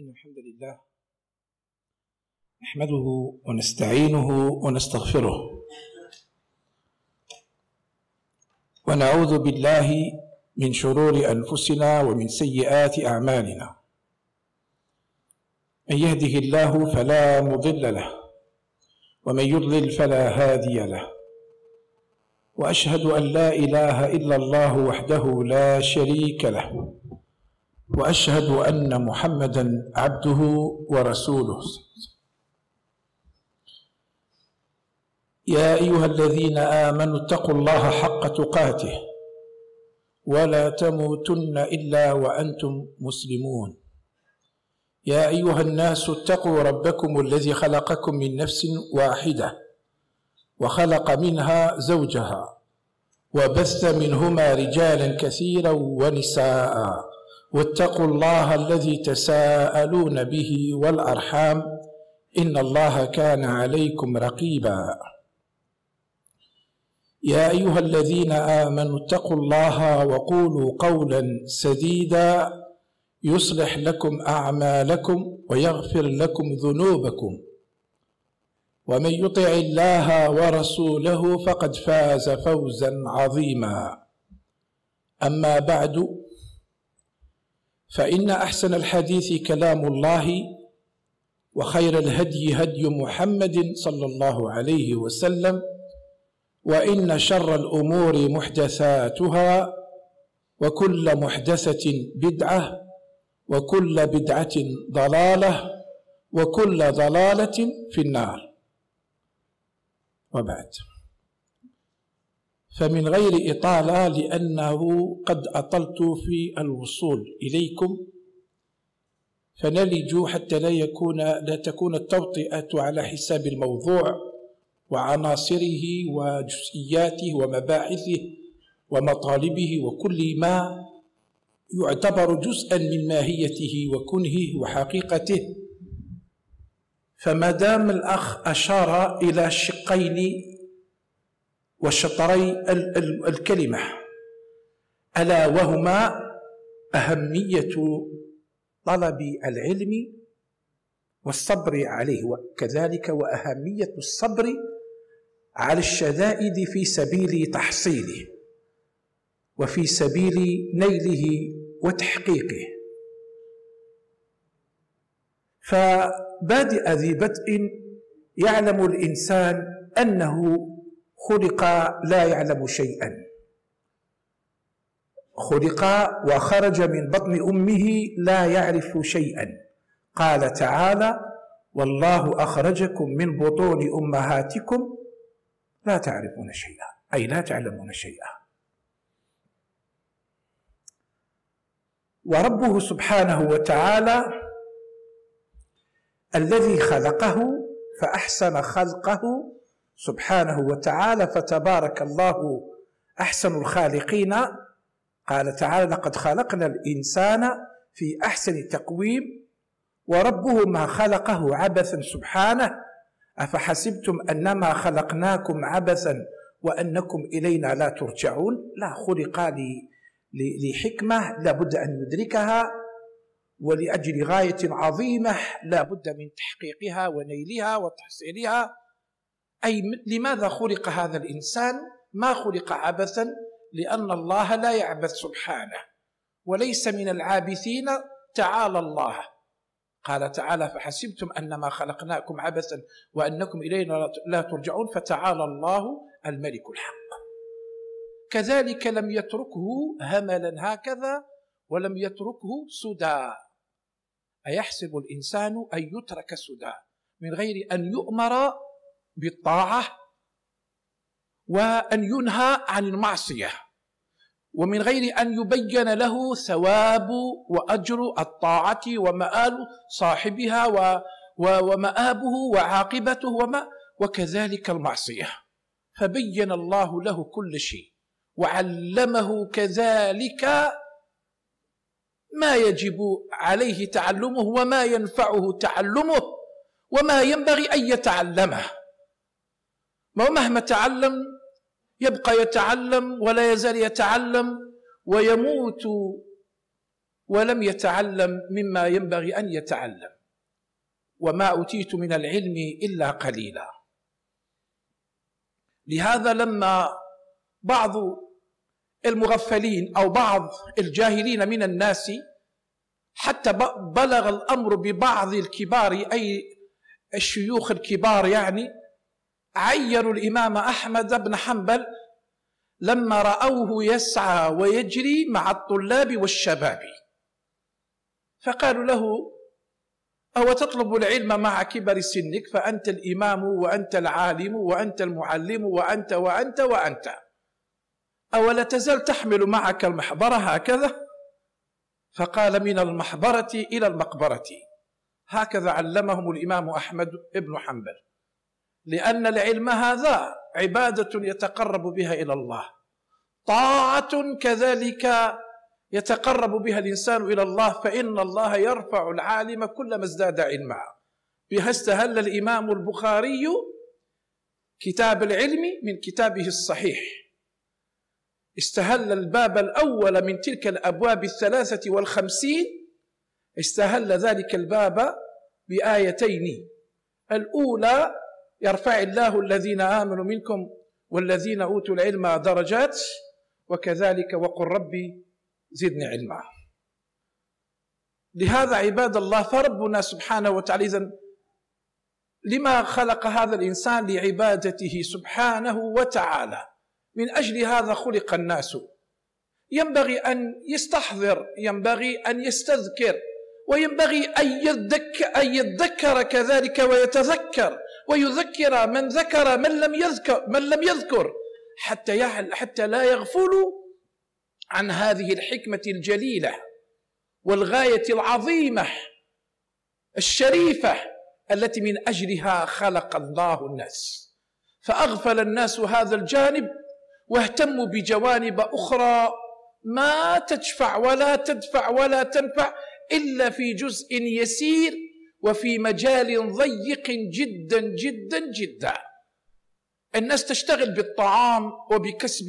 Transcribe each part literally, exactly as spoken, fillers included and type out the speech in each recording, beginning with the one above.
إن الحمد لله نحمده ونستعينه ونستغفره ونعوذ بالله من شرور أنفسنا ومن سيئات أعمالنا. من يهده الله فلا مضل له ومن يضلل فلا هادي له، وأشهد أن لا إله إلا الله وحده لا شريك له، وأشهد أن محمدًا عبده ورسوله. يا أيها الذين آمنوا اتقوا الله حق تقاته ولا تموتن إلا وأنتم مسلمون. يا أيها الناس اتقوا ربكم الذي خلقكم من نفس واحدة وخلق منها زوجها وبث منهما رجالا كثيرا ونساء، واتقوا الله الذي تساءلون به والأرحام إن الله كان عليكم رقيبا. يا أيها الذين آمنوا اتقوا الله وقولوا قولا سديدا يصلح لكم أعمالكم ويغفر لكم ذنوبكم، ومن يطع الله ورسوله فقد فاز فوزا عظيما. أما بعد، فإن أحسن الحديث كلام الله، وخير الهدي هدي محمد صلى الله عليه وسلم، وإن شر الأمور محدثاتها، وكل محدثة بدعة، وكل بدعة ضلالة، وكل ضلالة في النار. وبعد، فمن غير إطالة لأنه قد أطلت في الوصول إليكم، فنلج حتى لا يكون لا تكون التوطئة على حساب الموضوع وعناصره وجزئياته ومباحثه ومطالبه وكل ما يعتبر جزءا من ماهيته وكنهه وحقيقته. فما دام الأخ أشار إلى الشقين وشطري الكلمة، ألا وهما أهمية طلب العلم والصبر عليه، وكذلك وأهمية الصبر على الشدائد في سبيل تحصيله وفي سبيل نيله وتحقيقه. فبادئ ذي بدء يعلم الإنسان أنه خلق لا يعلم شيئا، خلق وخرج من بطن أمه لا يعرف شيئا. قال تعالى: والله أخرجكم من بطون أمهاتكم لا تعرفون شيئا، أي لا تعلمون شيئا. وربه سبحانه وتعالى الذي خلقه فأحسن خلقه سبحانه وتعالى، فتبارك الله أحسن الخالقين. قال تعالى: لقد خلقنا الإنسان في أحسن تقويم. وربه ما خلقه عبثا سبحانه: أفحسبتم أنما خلقناكم عبثا وأنكم إلينا لا ترجعون. لا، خلق لحكمة لا بد أن يدركها، ولأجل غاية عظيمة لا بد من تحقيقها ونيلها وتحصيلها. أي لماذا خلق هذا الإنسان؟ ما خلق عبثا، لأن الله لا يعبث سبحانه، وليس من العابثين تعالى الله. قال تعالى: فحسبتم أنما خلقناكم عبثا وأنكم إلينا لا ترجعون، فتعالى الله الملك الحق. كذلك لم يتركه هملا هكذا، ولم يتركه سدى. أيحسب الإنسان أن يترك سدى من غير أن يؤمر بالطاعة وأن ينهى عن المعصية، ومن غير أن يبين له ثواب وأجر الطاعة ومآل صاحبها ومآبه وعاقبته وما وكذلك المعصية. فبين الله له كل شيء، وعلمه كذلك ما يجب عليه تعلمه وما ينفعه تعلمه وما ينبغي أن يتعلمه. ومهما تعلم يبقى يتعلم ولا يزال يتعلم، ويموت ولم يتعلم مما ينبغي أن يتعلم. وما أوتيت من العلم إلا قليلا. لهذا لما بعض المغفلين أو بعض الجاهلين من الناس حتى بلغ الأمر ببعض الكبار أي الشيوخ الكبار يعني عينوا الإمام أحمد بن حنبل لما رأوه يسعى ويجري مع الطلاب والشباب، فقالوا له: أو تطلب العلم مع كبر سنك؟ فأنت الإمام وأنت العالم وأنت المعلم وأنت وأنت وأنت، أولا تزال تحمل معك المحبرة هكذا؟ فقال: من المحبرة إلى المقبرة. هكذا علمهم الإمام أحمد بن حنبل، لأن العلم هذا عبادة يتقرب بها إلى الله، طاعة كذلك يتقرب بها الإنسان إلى الله، فإن الله يرفع العالم كلما ازداد علما. بها استهل الإمام البخاري كتاب العلم من كتابه الصحيح، استهل الباب الأول من تلك الأبواب الثلاثة والخمسين، استهل ذلك الباب بآيتين: الأولى يرفع الله الذين آمنوا منكم والذين أوتوا العلم درجات، وكذلك وقل ربي زدني علما. لهذا عباد الله، فربنا سبحانه وتعالى إذن لما خلق هذا الإنسان؟ لعبادته سبحانه وتعالى، من أجل هذا خلق الناس. ينبغي أن يستحضر، ينبغي أن يستذكر، وينبغي أن يذكر, أن يذكر كذلك ويتذكر ويذكر من ذكر من لم يذكر من لم يذكر حتى حتى لا يغفلوا عن هذه الحكمة الجليلة والغاية العظيمة الشريفة التي من أجلها خلق الله الناس. فأغفل الناس هذا الجانب واهتموا بجوانب أخرى ما تشفع ولا تدفع ولا تنفع إلا في جزء يسير وفي مجال ضيق جدا جدا جدا. الناس تشتغل بالطعام وبكسب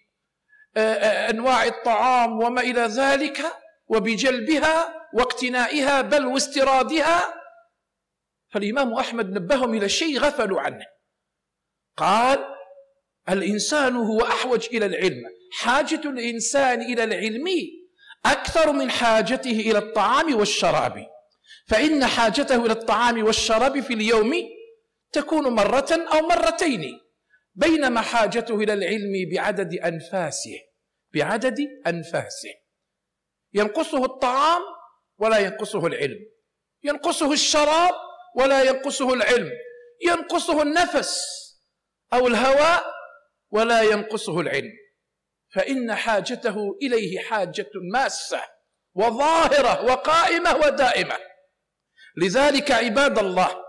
أنواع الطعام وما إلى ذلك، وبجلبها واقتنائها بل واستيرادها. فالإمام أحمد نبههم إلى شيء غفلوا عنه، قال: الإنسان هو أحوج إلى العلم، حاجة الإنسان إلى العلم أكثر من حاجته إلى الطعام والشراب، فإن حاجته إلى الطعام والشراب في اليوم تكون مرة أو مرتين، بينما حاجته إلى العلم بعدد أنفاسه بعدد أنفاسه ينقصه الطعام ولا ينقصه العلم، ينقصه الشراب ولا ينقصه العلم، ينقصه النفس أو الهواء ولا ينقصه العلم، فإن حاجته إليه حاجة ماسة وظاهرة وقائمة ودائمة. لذلك عباد الله،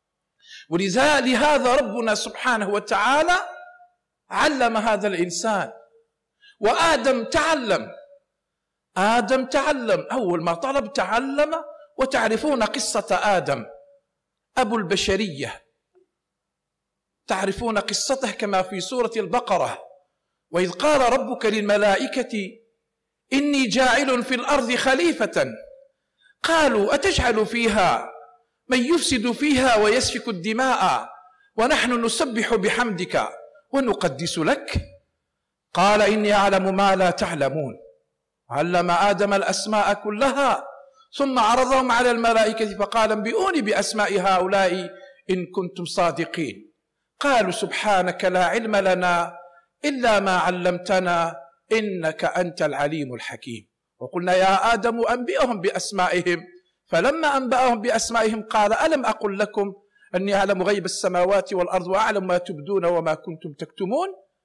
ولهذا ربنا سبحانه وتعالى علم هذا الإنسان. وآدم تعلم، آدم تعلم، أول ما طلب تعلم. وتعرفون قصة آدم أبو البشرية، تعرفون قصته كما في سورة البقرة: وإذ قال ربك للملائكة إني جاعل في الأرض خليفة قالوا أتجعل فيها من يفسد فيها ويسفك الدماء ونحن نسبح بحمدك ونقدس لك قال إني أعلم ما لا تعلمون. علم آدم الأسماء كلها ثم عرضهم على الملائكة فقال انبئوني بأسماء هؤلاء إن كنتم صادقين. قالوا سبحانك لا علم لنا إلا ما علمتنا إنك أنت العليم الحكيم. وقلنا يا آدم أنبئهم بأسمائهم فلما أنبأهم بأسمائهم قال ألم أقل لكم أني أعلم غيب السماوات والأرض وأعلم ما تبدون وما كنتم تكتمون.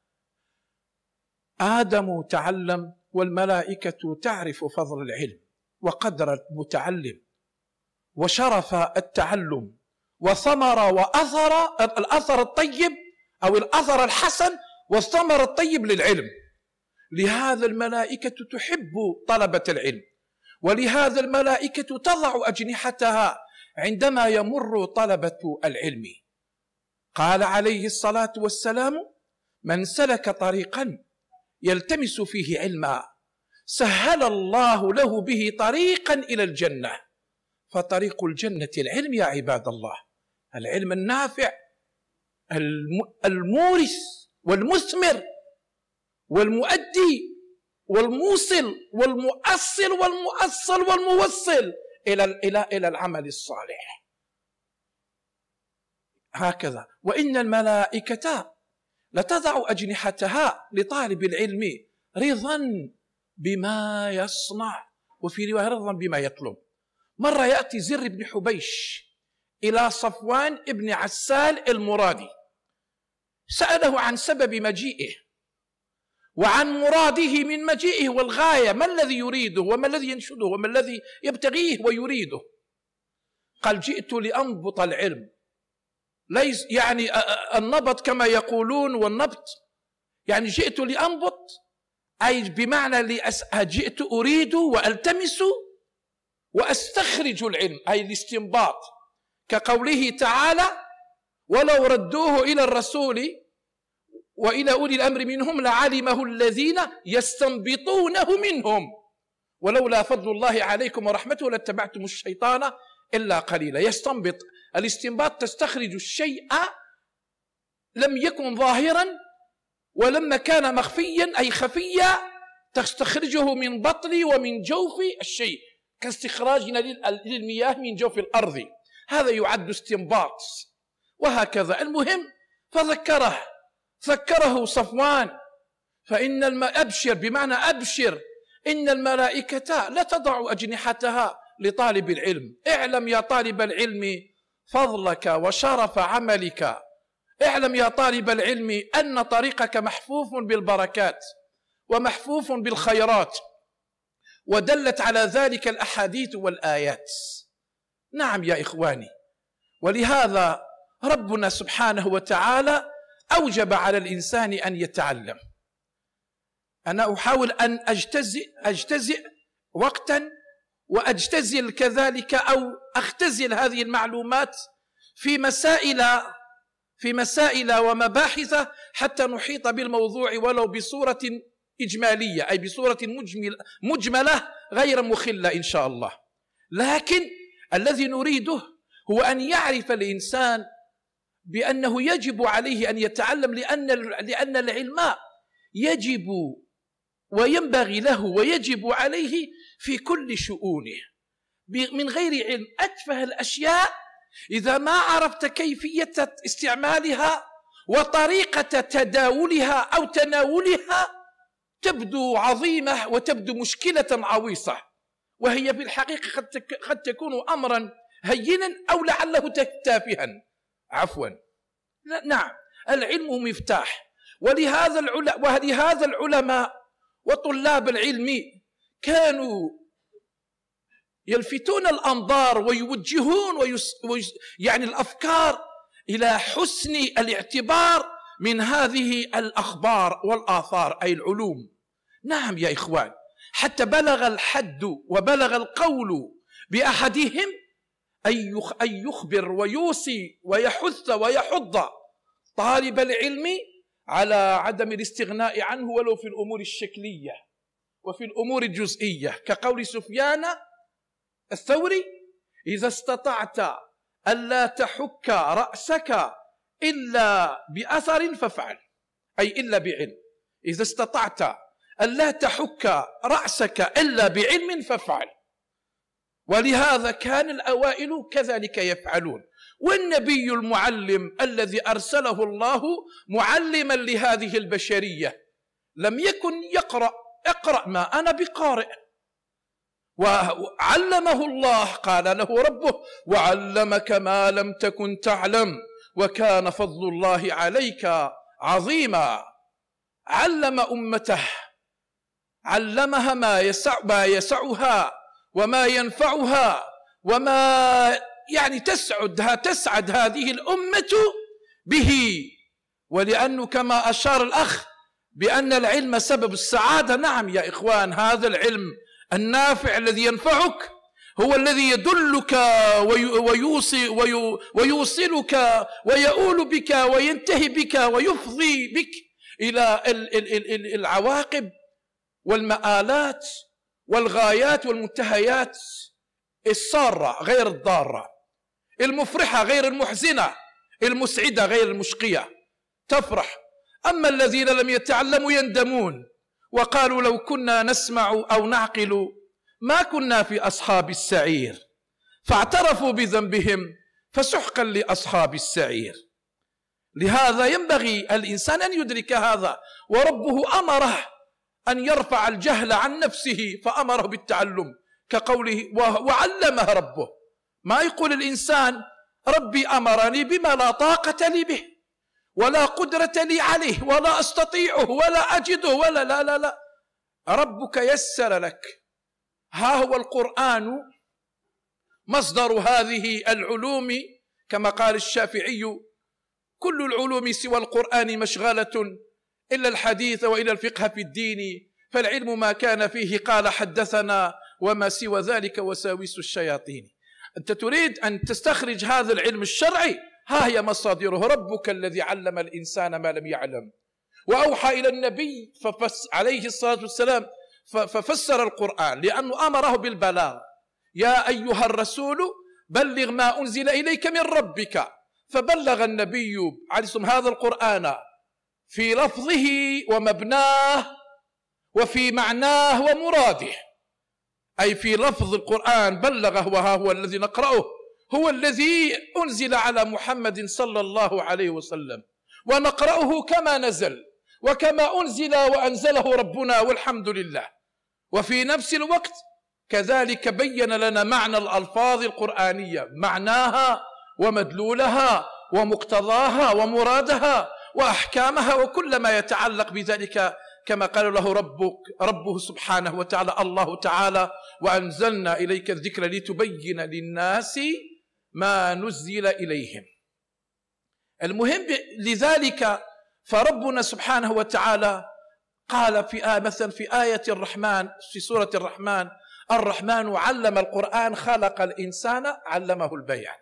آدم تعلم والملائكة تعرف فضل العلم وقدر المتعلم وشرف التعلم وثمر وأثر الأثر الطيب أو الأثر الحسن والثمر الطيب للعلم. لهذا الملائكة تحب طلبة العلم، ولهذا الملائكة تضع أجنحتها عندما يمر طلبة العلم. قال عليه الصلاة والسلام من سلك طريقا يلتمس فيه علما سهل الله له به طريقا إلى الجنة. فطريق الجنة العلم يا عباد الله، العلم النافع المورث والمثمر والمؤدي والموصل والمؤصل والمؤصل والموصل إلى إلى إلى العمل الصالح. هكذا وإن الملائكة لتضع أجنحتها لطالب العلم رضا بما يصنع، وفي رواية رضا بما يطلب. مرة يأتي زر بن حبيش إلى صفوان بن عسال المرادي، سأله عن سبب مجيئه وعن مراده من مجيئه والغاية، ما الذي يريده وما الذي ينشده وما الذي يبتغيه ويريده. قال: جئت لأنبط العلم، ليس يعني النبط كما يقولون، والنبط يعني جئت لأنبط، أي بمعنى لأس... جئت أريد وألتمس وأستخرج العلم، أي الاستنباط، كقوله تعالى: ولو ردوه إلى الرسول وإلى أولي الأمر منهم لعلمه الذين يستنبطونه منهم ولولا فضل الله عليكم ورحمته لاتبعتم الشيطان إلا قليلا. يستنبط، الاستنباط تستخرج الشيء لم يكن ظاهرا، ولما كان مخفيا أي خفيا تستخرجه من بطن ومن جوف الشيء، كاستخراجنا للمياه من جوف الأرض، هذا يعد استنباط. وهكذا. المهم فذكره ذكره صفوان، فإن الم... أبشر بمعنى أبشر، إن الملائكة لا تضع أجنحتها لطالب العلم. اعلم يا طالب العلم فضلك وشرف عملك، اعلم يا طالب العلم أن طريقك محفوف بالبركات ومحفوف بالخيرات، ودلت على ذلك الأحاديث والآيات. نعم يا إخواني، ولهذا ربنا سبحانه وتعالى أوجب على الإنسان أن يتعلم. أنا أحاول أن أجتزئ, أجتزئ وقتا وأجتزل كذلك أو أختزل هذه المعلومات في مسائل في مسائل ومباحث حتى نحيط بالموضوع ولو بصورة إجمالية، أي بصورة مجمل مجملة غير مخلة إن شاء الله. لكن الذي نريده هو أن يعرف الإنسان بأنه يجب عليه أن يتعلم، لأن لأن العلم يجب وينبغي له ويجب عليه في كل شؤونه. من غير علم أتفه الأشياء إذا ما عرفت كيفية استعمالها وطريقة تداولها أو تناولها تبدو عظيمة وتبدو مشكلة عويصة، وهي بالحقيقة قد تكون أمرا هينا أو لعله تافها. عفوا. نعم، العلم مفتاح، ولهذا العلماء ولهذا العلماء وطلاب العلم كانوا يلفتون الأنظار ويوجهون ويس ويس يعني الأفكار إلى حسن الاعتبار من هذه الأخبار والآثار، أي العلوم. نعم يا إخوان، حتى بلغ الحد وبلغ القول بأحدهم أن يخبر ويوصي ويحث ويحض طالب العلم على عدم الاستغناء عنه ولو في الأمور الشكلية وفي الأمور الجزئية، كقول سفيان الثوري: إذا استطعت ألا تحك رأسك إلا بأثر فافعل، أي إلا بعلم. إذا استطعت ألا تحك رأسك إلا بعلم فافعل. ولهذا كان الأوائل كذلك يفعلون. والنبي المعلم الذي أرسله الله معلما لهذه البشرية لم يكن يقرأ اقرأ ما أنا بقارئ، وعلمه الله، قال له ربه: وعلمك ما لم تكن تعلم وكان فضل الله عليك عظيما. علم أمته، علمها ما يسع ما يسعها وما ينفعها وما يعني تسعد تسعد هذه الأمة به. ولأنه كما أشار الأخ بأن العلم سبب السعادة، نعم يا إخوان، هذا العلم النافع الذي ينفعك هو الذي يدلك ويوصي ويوصلك ويؤول بك وينتهي بك ويفضي بك إلى العواقب والمآلات والغايات والمنتهيات السارة غير الضارة، المفرحة غير المحزنة، المسعدة غير المشقية، تفرح. أما الذين لم يتعلموا يندمون وقالوا لو كنا نسمع أو نعقل ما كنا في أصحاب السعير، فاعترفوا بذنبهم فسحقا لأصحاب السعير. لهذا ينبغي الإنسان أن يدرك هذا، وربه أمره أن يرفع الجهل عن نفسه فأمره بالتعلم، كقوله وعلمه ربه. ما يقول الإنسان ربي أمرني بما لا طاقة لي به ولا قدرة لي عليه ولا أستطيعه ولا أجده ولا لا لا لا، ربك يسر لك. ها هو القرآن مصدر هذه العلوم، كما قال الشافعي كل العلوم سوى القرآن مشغلة إلا الحديث وإلا الفقه في الدين، فالعلم ما كان فيه قال حدثنا وما سوى ذلك وساوس الشياطين. أنت تريد أن تستخرج هذا العلم الشرعي، ها هي مصادره. ربك الذي علم الإنسان ما لم يعلم، وأوحى إلى النبي ففس عليه الصلاة والسلام ففسر القرآن لأنه أمره بالبلاغ. يا أيها الرسول بلغ ما أنزل إليك من ربك، فبلغ النبي عليه الصلاة والسلام هذا القرآن في لفظه ومبناه وفي معناه ومراده، أي في لفظ القرآن بلغه، وها هو الذي نقرأه هو الذي أنزل على محمد صلى الله عليه وسلم، ونقرأه كما نزل وكما أنزل وأنزله ربنا والحمد لله. وفي نفس الوقت كذلك بين لنا معنى الألفاظ القرآنية، معناها ومدلولها ومقتضاها ومرادها وأحكامها وكل ما يتعلق بذلك، كما قال له ربك ربه سبحانه وتعالى الله تعالى وأنزلنا إليك الذكر لتبين للناس ما نزل إليهم. المهم لذلك فربنا سبحانه وتعالى قال في آية مثلا في آية الرحمن في سورة الرحمن الرحمن علم القرآن خلق الإنسان علمه البيان.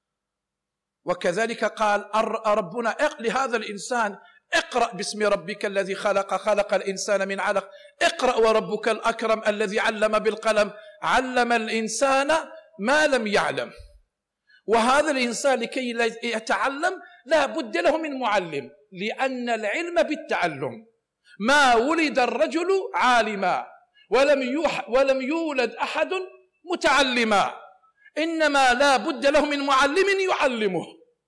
وكذلك قال ربنا لهذا الإنسان اقرأ باسم ربك الذي خلق خلق الإنسان من علق، اقرأ وربك الأكرم الذي علم بالقلم علم الإنسان ما لم يعلم. وهذا الإنسان لكي يتعلم لا بد له من معلم، لأن العلم بالتعلم. ما ولد الرجل عالما ولم يوح ولم يولد أحد متعلما، إنما لا بد له من معلم يعلمه.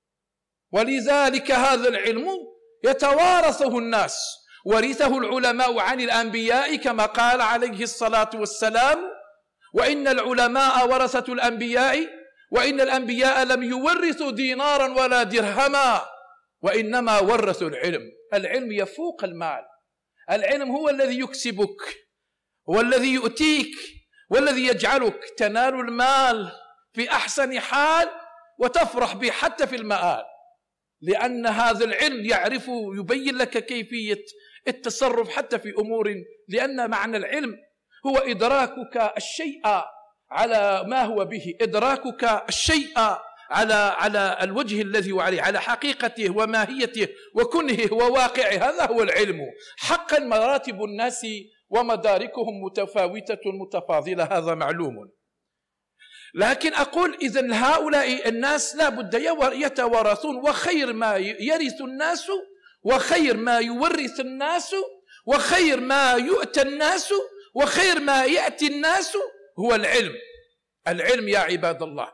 ولذلك هذا العلم يتوارثه الناس، ورثه العلماء عن الأنبياء كما قال عليه الصلاة والسلام وإن العلماء ورثة الأنبياء وإن الأنبياء لم يورثوا دينارا ولا درهما وإنما ورثوا العلم. العلم يفوق المال، العلم هو الذي يكسبك والذي يؤتيك والذي يجعلك تنال المال في أحسن حال وتفرح به حتى في المآل، لأن هذا العلم يعرف يبين لك كيفية التصرف حتى في أمور، لأن معنى العلم هو إدراكك الشيء على ما هو به، إدراكك الشيء على على الوجه الذي هو عليه، على حقيقته وماهيته وكنهه وواقعه. هذا هو العلم حقا. مراتب الناس ومداركهم متفاوتة متفاضلة، هذا معلوم. لكن أقول إذن هؤلاء الناس لا بد يتوارثون، وخير ما يرث الناس وخير ما يورث الناس وخير ما يؤتى الناس وخير ما يأتي الناس هو العلم. العلم يا عباد الله.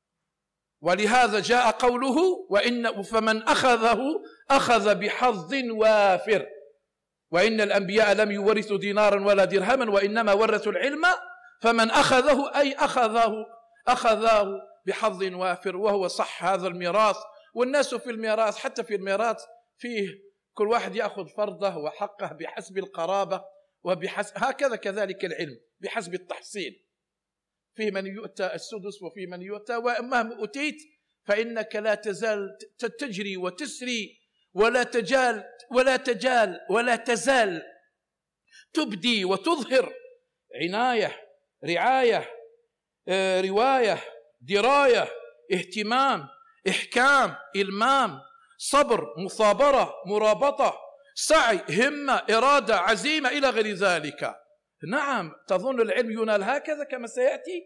ولهذا جاء قوله وإن فمن أخذه أخذ بحظ وافر، وإن الأنبياء لم يورثوا دينارا ولا درهما وإنما ورثوا العلم، فمن أخذه أي أخذه أخذه بحظ وافر. وهو صح هذا الميراث، والناس في الميراث حتى في الميراث فيه كل واحد يأخذ فرضه وحقه بحسب القرابة وبحسب هكذا كذلك العلم بحسب التحصيل، فيه من يؤتى السدس وفيه من يؤتى، ومهما أتيت فإنك لا تزال تجري وتسري ولا تجال ولا تجال ولا تزال تبدي وتظهر عناية رعاية رواية دراية اهتمام إحكام إلمام صبر مثابرة مرابطة سعي همة إرادة عزيمة إلى غير ذلك. نعم، تظن العلم ينال هكذا كما سيأتي؟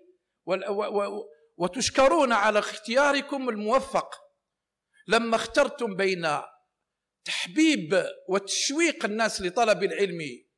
وتشكرون على اختياركم الموفق لما اخترتم بين تحبيب وتشويق الناس لطلب العلم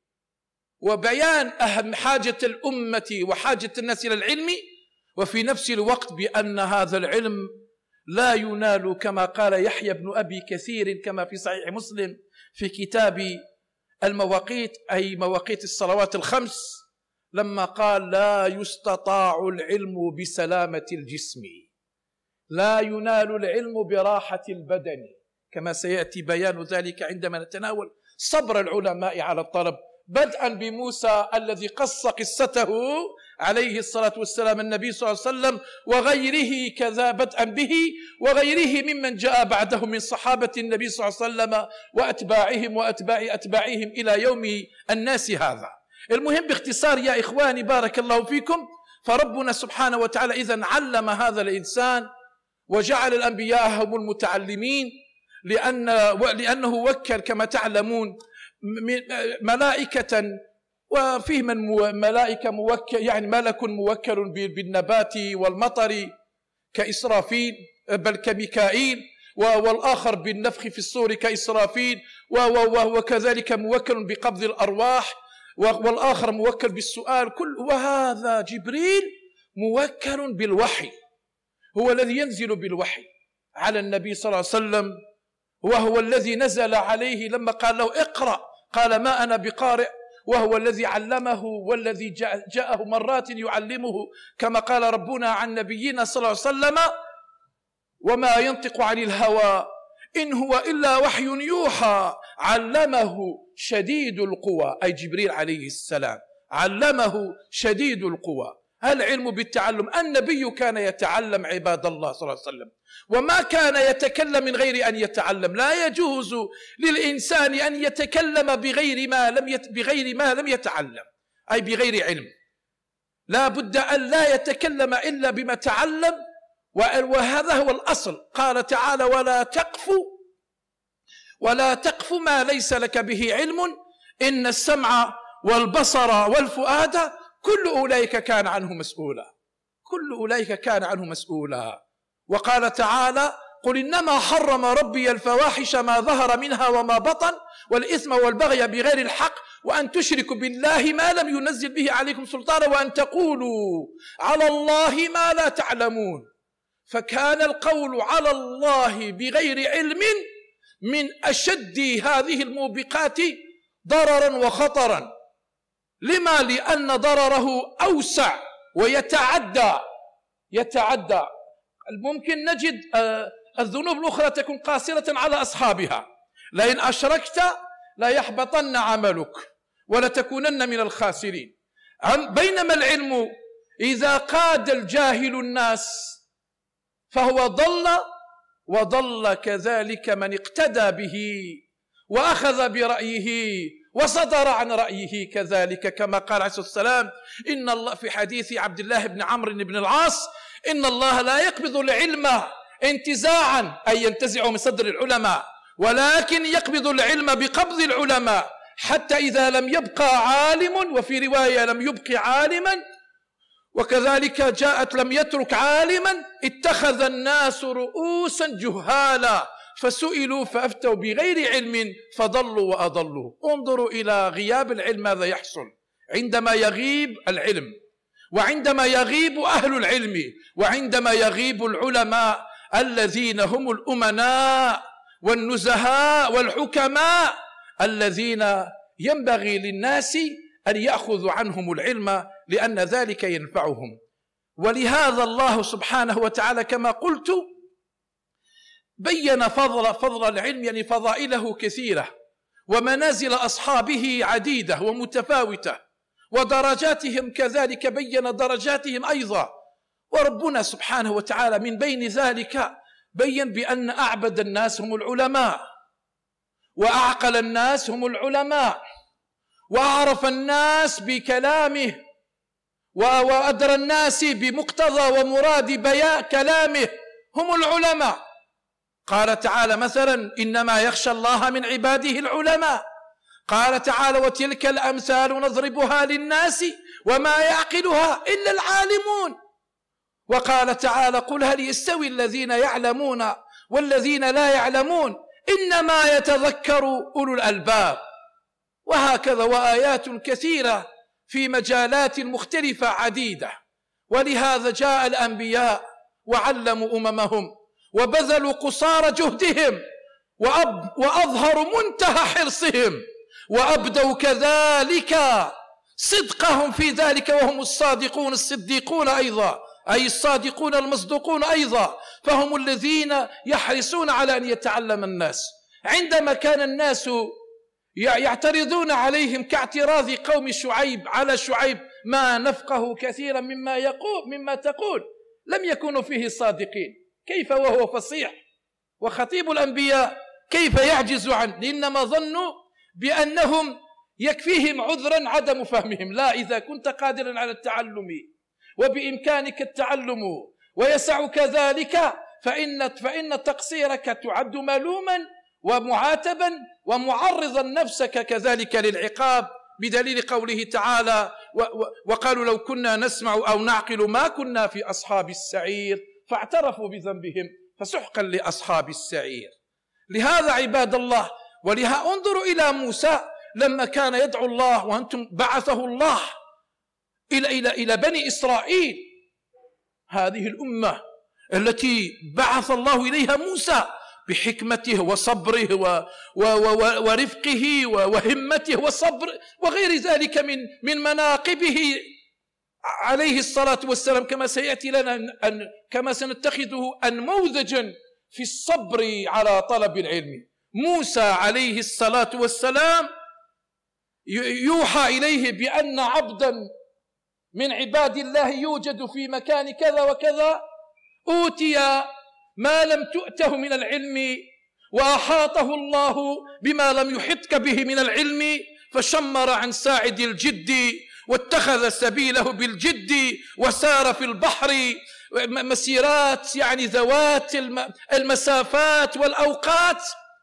وبيان أهم حاجة الأمة وحاجة الناس إلى العلم، وفي نفس الوقت بأن هذا العلم لا ينال كما قال يحيى بن أبي كثير كما في صحيح مسلم في كتاب المواقيت، أي مواقيت الصلوات الخمس، لما قال لا يستطاع العلم بسلامة الجسم، لا ينال العلم براحة البدن، كما سيأتي بيان ذلك عندما نتناول صبر العلماء على الطلب، بدءا بموسى الذي قص قصته عليه الصلاة والسلام النبي صلى الله عليه وسلم، وغيره كذا بدءا به، وغيره ممن جاء بعده من صحابة النبي صلى الله عليه وسلم وأتباعهم وأتباع أتباعهم إلى يوم الناس هذا. المهم باختصار يا إخواني بارك الله فيكم، فربنا سبحانه وتعالى إذن علم هذا الإنسان وجعل الأنبياء هم المتعلمين، لأن لأنه وكل كما تعلمون ملائكة، وفيه من ملائكة موكل يعني ملك موكل بالنبات والمطر كإسرافيل بل كميكائيل، والآخر بالنفخ في الصور كإسرافيل، وكذلك موكل بقبض الأرواح، والآخر موكل بالسؤال، كل وهذا جبريل موكل بالوحي، هو الذي ينزل بالوحي على النبي صلى الله عليه وسلم، وهو الذي نزل عليه لما قال له اقرأ قال ما أنا بقارئ، وهو الذي علمه والذي جاءه مرات يعلمه، كما قال ربنا عن نبينا صلى الله عليه وسلم وما ينطق عن الهوى إن هو إلا وحي يوحى علمه شديد القوى، أي جبريل عليه السلام علمه شديد القوى. العلم بالتعلم، النبي كان يتعلم عباد الله صلى الله عليه وسلم، وما كان يتكلم من غير أن يتعلم، لا يجوز للإنسان أن يتكلم بغير ما لم يت... بغير ما لم يتعلم، أي بغير علم، لا بد أن لا يتكلم إلا بما تعلم، وهذا هو الأصل. قال تعالى ولا تقف ولا تقف ما ليس لك به علم إن السمع والبصر والفؤاد كل أولئك كان عنه مسؤولا، كل أولئك كان عنه مسؤولا. وقال تعالى قل إنما حرم ربي الفواحش ما ظهر منها وما بطن والإثم والبغي بغير الحق وأن تشركوا بالله ما لم ينزل به عليكم سلطانا وأن تقولوا على الله ما لا تعلمون. فكان القول على الله بغير علم من أشد هذه الموبقات ضررا وخطرا. لما؟ لأن ضرره أوسع ويتعدى يتعدى ممكن نجد الذنوب الأخرى تكون قاصرة على أصحابها، لئن أشركت لا يحبطن عملك ولتكونن من الخاسرين. بينما العلم إذا قاد الجاهل الناس فهو ضل، وضل كذلك من اقتدى به وأخذ برأيه وصدر عن رأيه كذلك، كما قال عليه الصلاة والسلام إن الله في حديث عبد الله بن عمرو بن العاص إن الله لا يقبض العلم انتزاعا أي ينتزعه من صدر العلماء، ولكن يقبض العلم بقبض العلماء حتى إذا لم يبقى عالم، وفي رواية لم يبق عالما، وكذلك جاءت لم يترك عالما، اتخذ الناس رؤوسا جهالا فسئلوا فأفتوا بغير علم فضلوا وأضلوا. انظروا إلى غياب العلم ماذا يحصل عندما يغيب العلم، وعندما يغيب أهل العلم، وعندما يغيب العلماء الذين هم الأمناء والنزهاء والحكماء الذين ينبغي للناس أن يأخذوا عنهم العلم لأن ذلك ينفعهم. ولهذا الله سبحانه وتعالى كما قلت بين فضل فضل العلم، يعني فضائله كثيرة، ومنازل أصحابه عديدة ومتفاوتة، ودرجاتهم كذلك بين درجاتهم أيضا. وربنا سبحانه وتعالى من بين ذلك بين بأن أعبد الناس هم العلماء، وأعقل الناس هم العلماء، وأعرف الناس بكلامه، وأدرى الناس بمقتضى ومراد بيان كلامه هم العلماء. قال تعالى مثلا إنما يخشى الله من عباده العلماء، قال تعالى: وتلك الأمثال نضربها للناس وما يعقلها إلا العالمون. وقال تعالى: قل هل يستوي الذين يعلمون والذين لا يعلمون إنما يتذكر أولو الألباب. وهكذا وآيات كثيرة في مجالات مختلفة عديدة. ولهذا جاء الأنبياء وعلموا أممهم وبذلوا قصارى جهدهم وأظهروا منتهى حرصهم، وأبدوا كذلك صدقهم في ذلك، وهم الصادقون الصديقون أيضا، أي الصادقون المصدوقون أيضا، فهم الذين يحرصون على أن يتعلم الناس. عندما كان الناس يعترضون عليهم كاعتراض قوم شعيب على شعيب: ما نفقه كثيرا مما يقول مما تقول، لم يكونوا فيه صادقين. كيف وهو فصيح وخطيب الأنبياء كيف يعجز عنه؟ إنما ظنوا بأنهم يكفيهم عذرا عدم فهمهم. لا، إذا كنت قادرا على التعلم وبإمكانك التعلم ويسعك ذلك فإن فإن تقصيرك تعد ملوما ومعاتبا ومعرضا نفسك كذلك للعقاب، بدليل قوله تعالى: وقالوا لو كنا نسمع أو نعقل ما كنا في أصحاب السعير فاعترفوا بذنبهم فسحقا لأصحاب السعير. لهذا عباد الله، ولها انظروا إلى موسى لما كان يدعو الله وأنتم بعثه الله إلى إلى إلى بني إسرائيل، هذه الأمة التي بعث الله إليها موسى بحكمته وصبره و و و ورفقه وهمته وصبر وغير ذلك من من مناقبه عليه الصلاة والسلام، كما سيأتي لنا أن كما سنتخذه أنموذجا في الصبر على طلب العلم. موسى عليه الصلاة والسلام يوحى إليه بأن عبدا من عباد الله يوجد في مكان كذا وكذا، أوتي ما لم تؤته من العلم وأحاطه الله بما لم يحطك به من العلم، فشمر عن ساعد الجد واتخذ سبيله بالجد وسار في البحر مسيرات يعني ذوات المسافات والأوقات،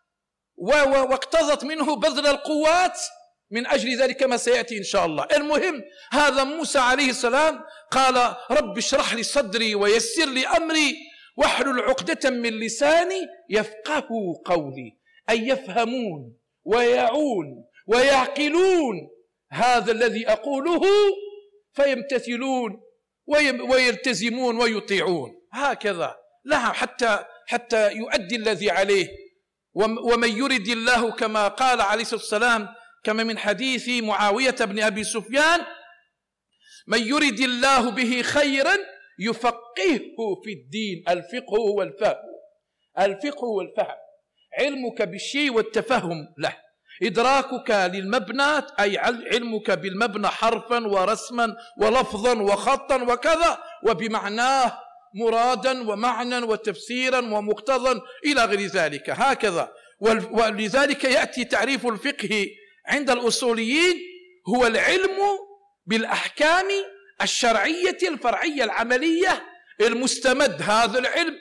واقتضت منه بذل القوات من أجل ذلك كما سيأتي إن شاء الله. المهم، هذا موسى عليه السلام قال: رب اشرح لي صدري ويسر لي أمري واحلل عقدة من لساني يفقهوا قولي، أي يفهمون ويعون ويعقلون هذا الذي أقوله فيمتثلون ويلتزمون ويطيعون. هكذا لها حتى حتى يؤدي الذي عليه. ومن يرد الله كما قال عليه الصلاة والسلام، كما من حديث معاوية بن أبي سفيان: من يرد الله به خيرا يفقهه في الدين. الفقه هو الفهم، الفقه هو الفهم، علمك بالشيء والتفهم له، إدراكك للمبنى أي علمك بالمبنى حرفا ورسما ولفظا وخطا وكذا، وبمعناه مرادا ومعنى وتفسيرا ومقتضا إلى غير ذلك. هكذا، ولذلك يأتي تعريف الفقه عند الأصوليين: هو العلم بالأحكام الشرعية الفرعية العملية المستمد، هذا العلم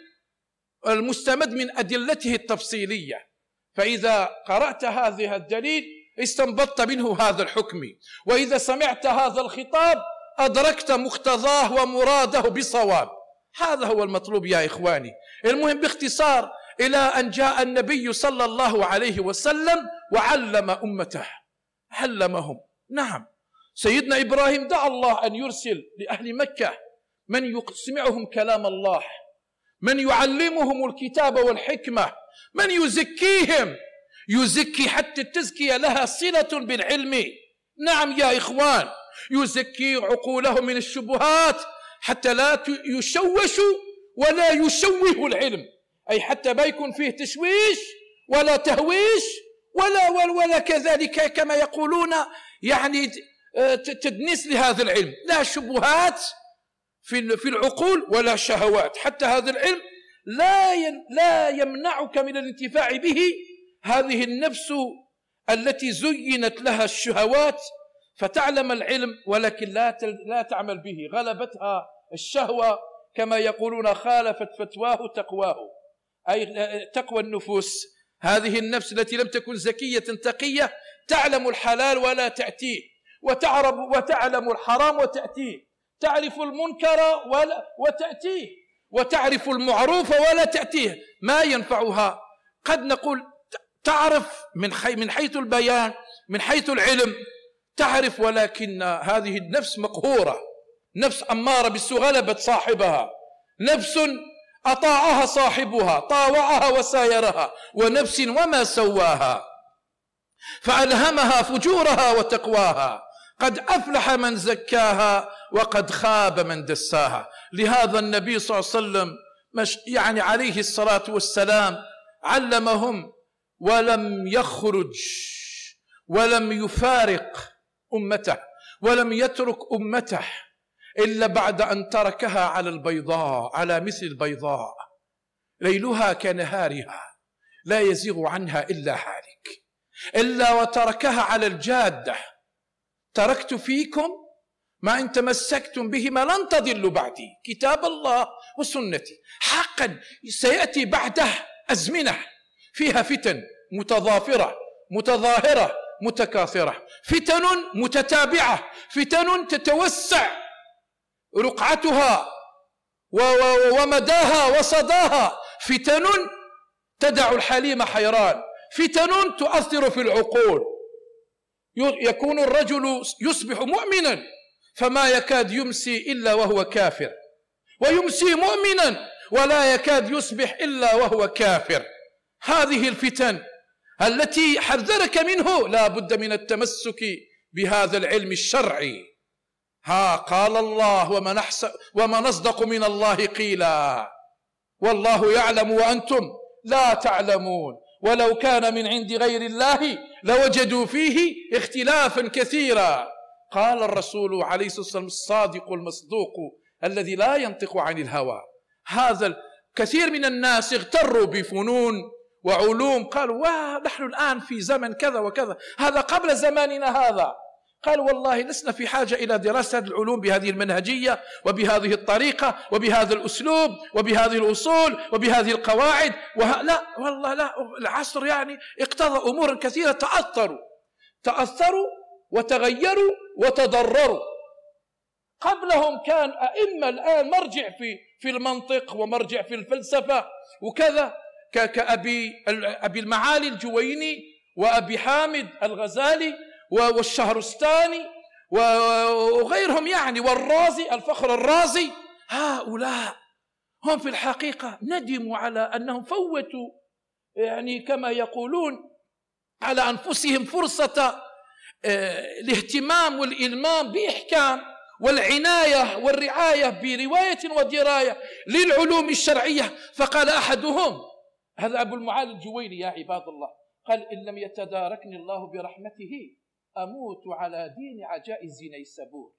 المستمد من أدلته التفصيلية، فإذا قرأت هذا الدليل استنبطت منه هذا الحكم، وإذا سمعت هذا الخطاب أدركت مقتضاه ومراده بصواب. هذا هو المطلوب يا إخواني. المهم باختصار، إلى أن جاء النبي صلى الله عليه وسلم وعلم أمته، علمهم. نعم، سيدنا إبراهيم دعا الله أن يرسل لأهل مكة من يسمعهم كلام الله، من يعلمهم الكتاب والحكمة، من يزكيهم، يزكي حتى التزكية لها صلة بالعلم. نعم يا إخوان، يزكي عقولهم من الشبهات حتى لا يشوشوا ولا يشوه العلم، أي حتى ما يكون فيه تشويش ولا تهويش ولا ولا كذلك كما يقولون يعني تدنيس لهذا العلم، لا شبهات في في العقول ولا شهوات. حتى هذا العلم لا لا يمنعك من الانتفاع به. هذه النفس التي زينت لها الشهوات فتعلم العلم ولكن لا لا تعمل به، غلبتها الشهوة كما يقولون، خالفت فتواه تقواه، أي تقوى النفوس هذه النفس التي لم تكن زكية تقية تعلم الحلال ولا تأتيه، وتعرف وتعلم الحرام وتأتيه، تعرف المنكر ولا وتأتيه، وتعرف المعروف ولا تأتيه، ما ينفعها. قد نقول تعرف من حي من حيث البيان، من حيث العلم تعرف، ولكن هذه النفس مقهورة، نفس أمارة بالسوء غلبت صاحبها، نفس أطاعها صاحبها طاوعها وسايرها، ونفس وما سواها فألهمها فجورها وتقواها، قد أفلح من زكاها وقد خاب من دساها. لهذا النبي صلى الله عليه وسلم يعني عليه الصلاة والسلام علمهم ولم يخرج ولم يفارق أمته ولم يترك أمته إلا بعد أن تركها على البيضاء، على مثل البيضاء ليلها كنهارها لا يزيغ عنها إلا هالك، إلا وتركها على الجادة. تركت فيكم ما إن تمسكتم بهما لن تضلوا بعدي، كتاب الله وسنتي. حقا سيأتي بعده أزمنة فيها فتن متضافرة متظاهرة متكاثرة، فتن متتابعة، فتن تتوسع رقعتها ومداها وصداها، فتن تدع الحليم حيران، فتن تؤثر في العقول. يكون الرجل يصبح مؤمنا فما يكاد يمسي إلا وهو كافر، ويمسي مؤمنا ولا يكاد يصبح إلا وهو كافر. هذه الفتن التي حذرك منه لا بد من التمسك بهذا العلم الشرعي. ها قال الله ومن أحسن ومن أصدق من الله قيلا والله يعلم وأنتم لا تعلمون ولو كان من عند غير الله لوجدوا فيه اختلافا كثيرا. قال الرسول عليه الصلاة والسلام الصادق المصدوق الذي لا ينطق عن الهوى. هذا كثير من الناس اغتروا بفنون وعلوم، قالوا واه نحن الآن في زمن كذا وكذا، هذا قبل زماننا هذا. قالوا والله لسنا في حاجة إلى دراسة العلوم بهذه المنهجية وبهذه الطريقة وبهذا الأسلوب وبهذه الأصول وبهذه القواعد وه... لا والله لا، العصر يعني اقتضى أمورا كثيرة، تأثروا تأثروا وتغيروا وتضرروا. قبلهم كان أئمة الآن مرجع في في المنطق ومرجع في الفلسفة وكذا، كأبي أبي المعالي الجويني وأبي حامد الغزالي والشهرستاني وغيرهم يعني، والرازي الفخر الرازي. هؤلاء هم في الحقيقة ندموا على أنهم فوتوا يعني كما يقولون على أنفسهم فرصة الاهتمام والإلمام بإحكام والعناية والرعاية برواية ودراية للعلوم الشرعية. فقال أحدهم، هذا أبو المعالي الجويني يا عباد الله، قال إن لم يتداركني الله برحمته أموت على دين عجائز نيسابور،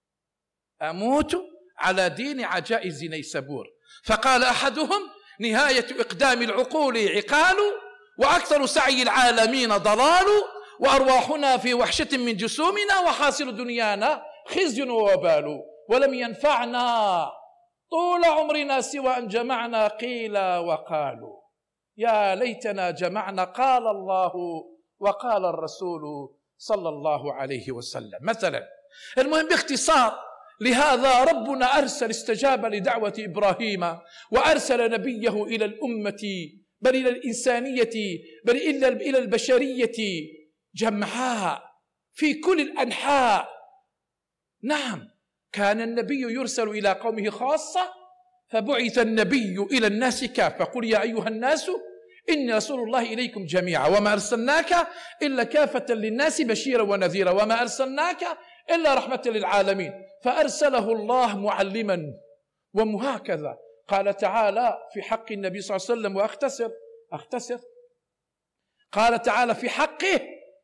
أموت على دين عجائز نيسابور. فقال أحدهم نهاية إقدام العقول عقال وأكثر سعي العالمين ضلال وأرواحنا في وحشة من جسومنا وحاصل دنيانا خزي ووبال ولم ينفعنا طول عمرنا سوى أن جمعنا قيل وقالوا يا ليتنا جمعنا قال الله وقال الرسول صلى الله عليه وسلم مثلا. المهم باختصار، لهذا ربنا أرسل استجاب لدعوة إبراهيم وأرسل نبيه إلى الأمة بل إلى الإنسانية بل إلى البشرية جمعاء في كل الأنحاء. نعم، كان النبي يرسل إلى قومه خاصة، فبعث النبي إلى الناس كافة. قل يا أيها الناس إني رسول الله إليكم جميعا وما أرسلناك إلا كافة للناس بشيرا ونذيرا وما أرسلناك إلا رحمة للعالمين. فأرسله الله معلما ومهكذا. قال تعالى في حق النبي صلى الله عليه وسلم، وأختصر أختصر قال تعالى في حقه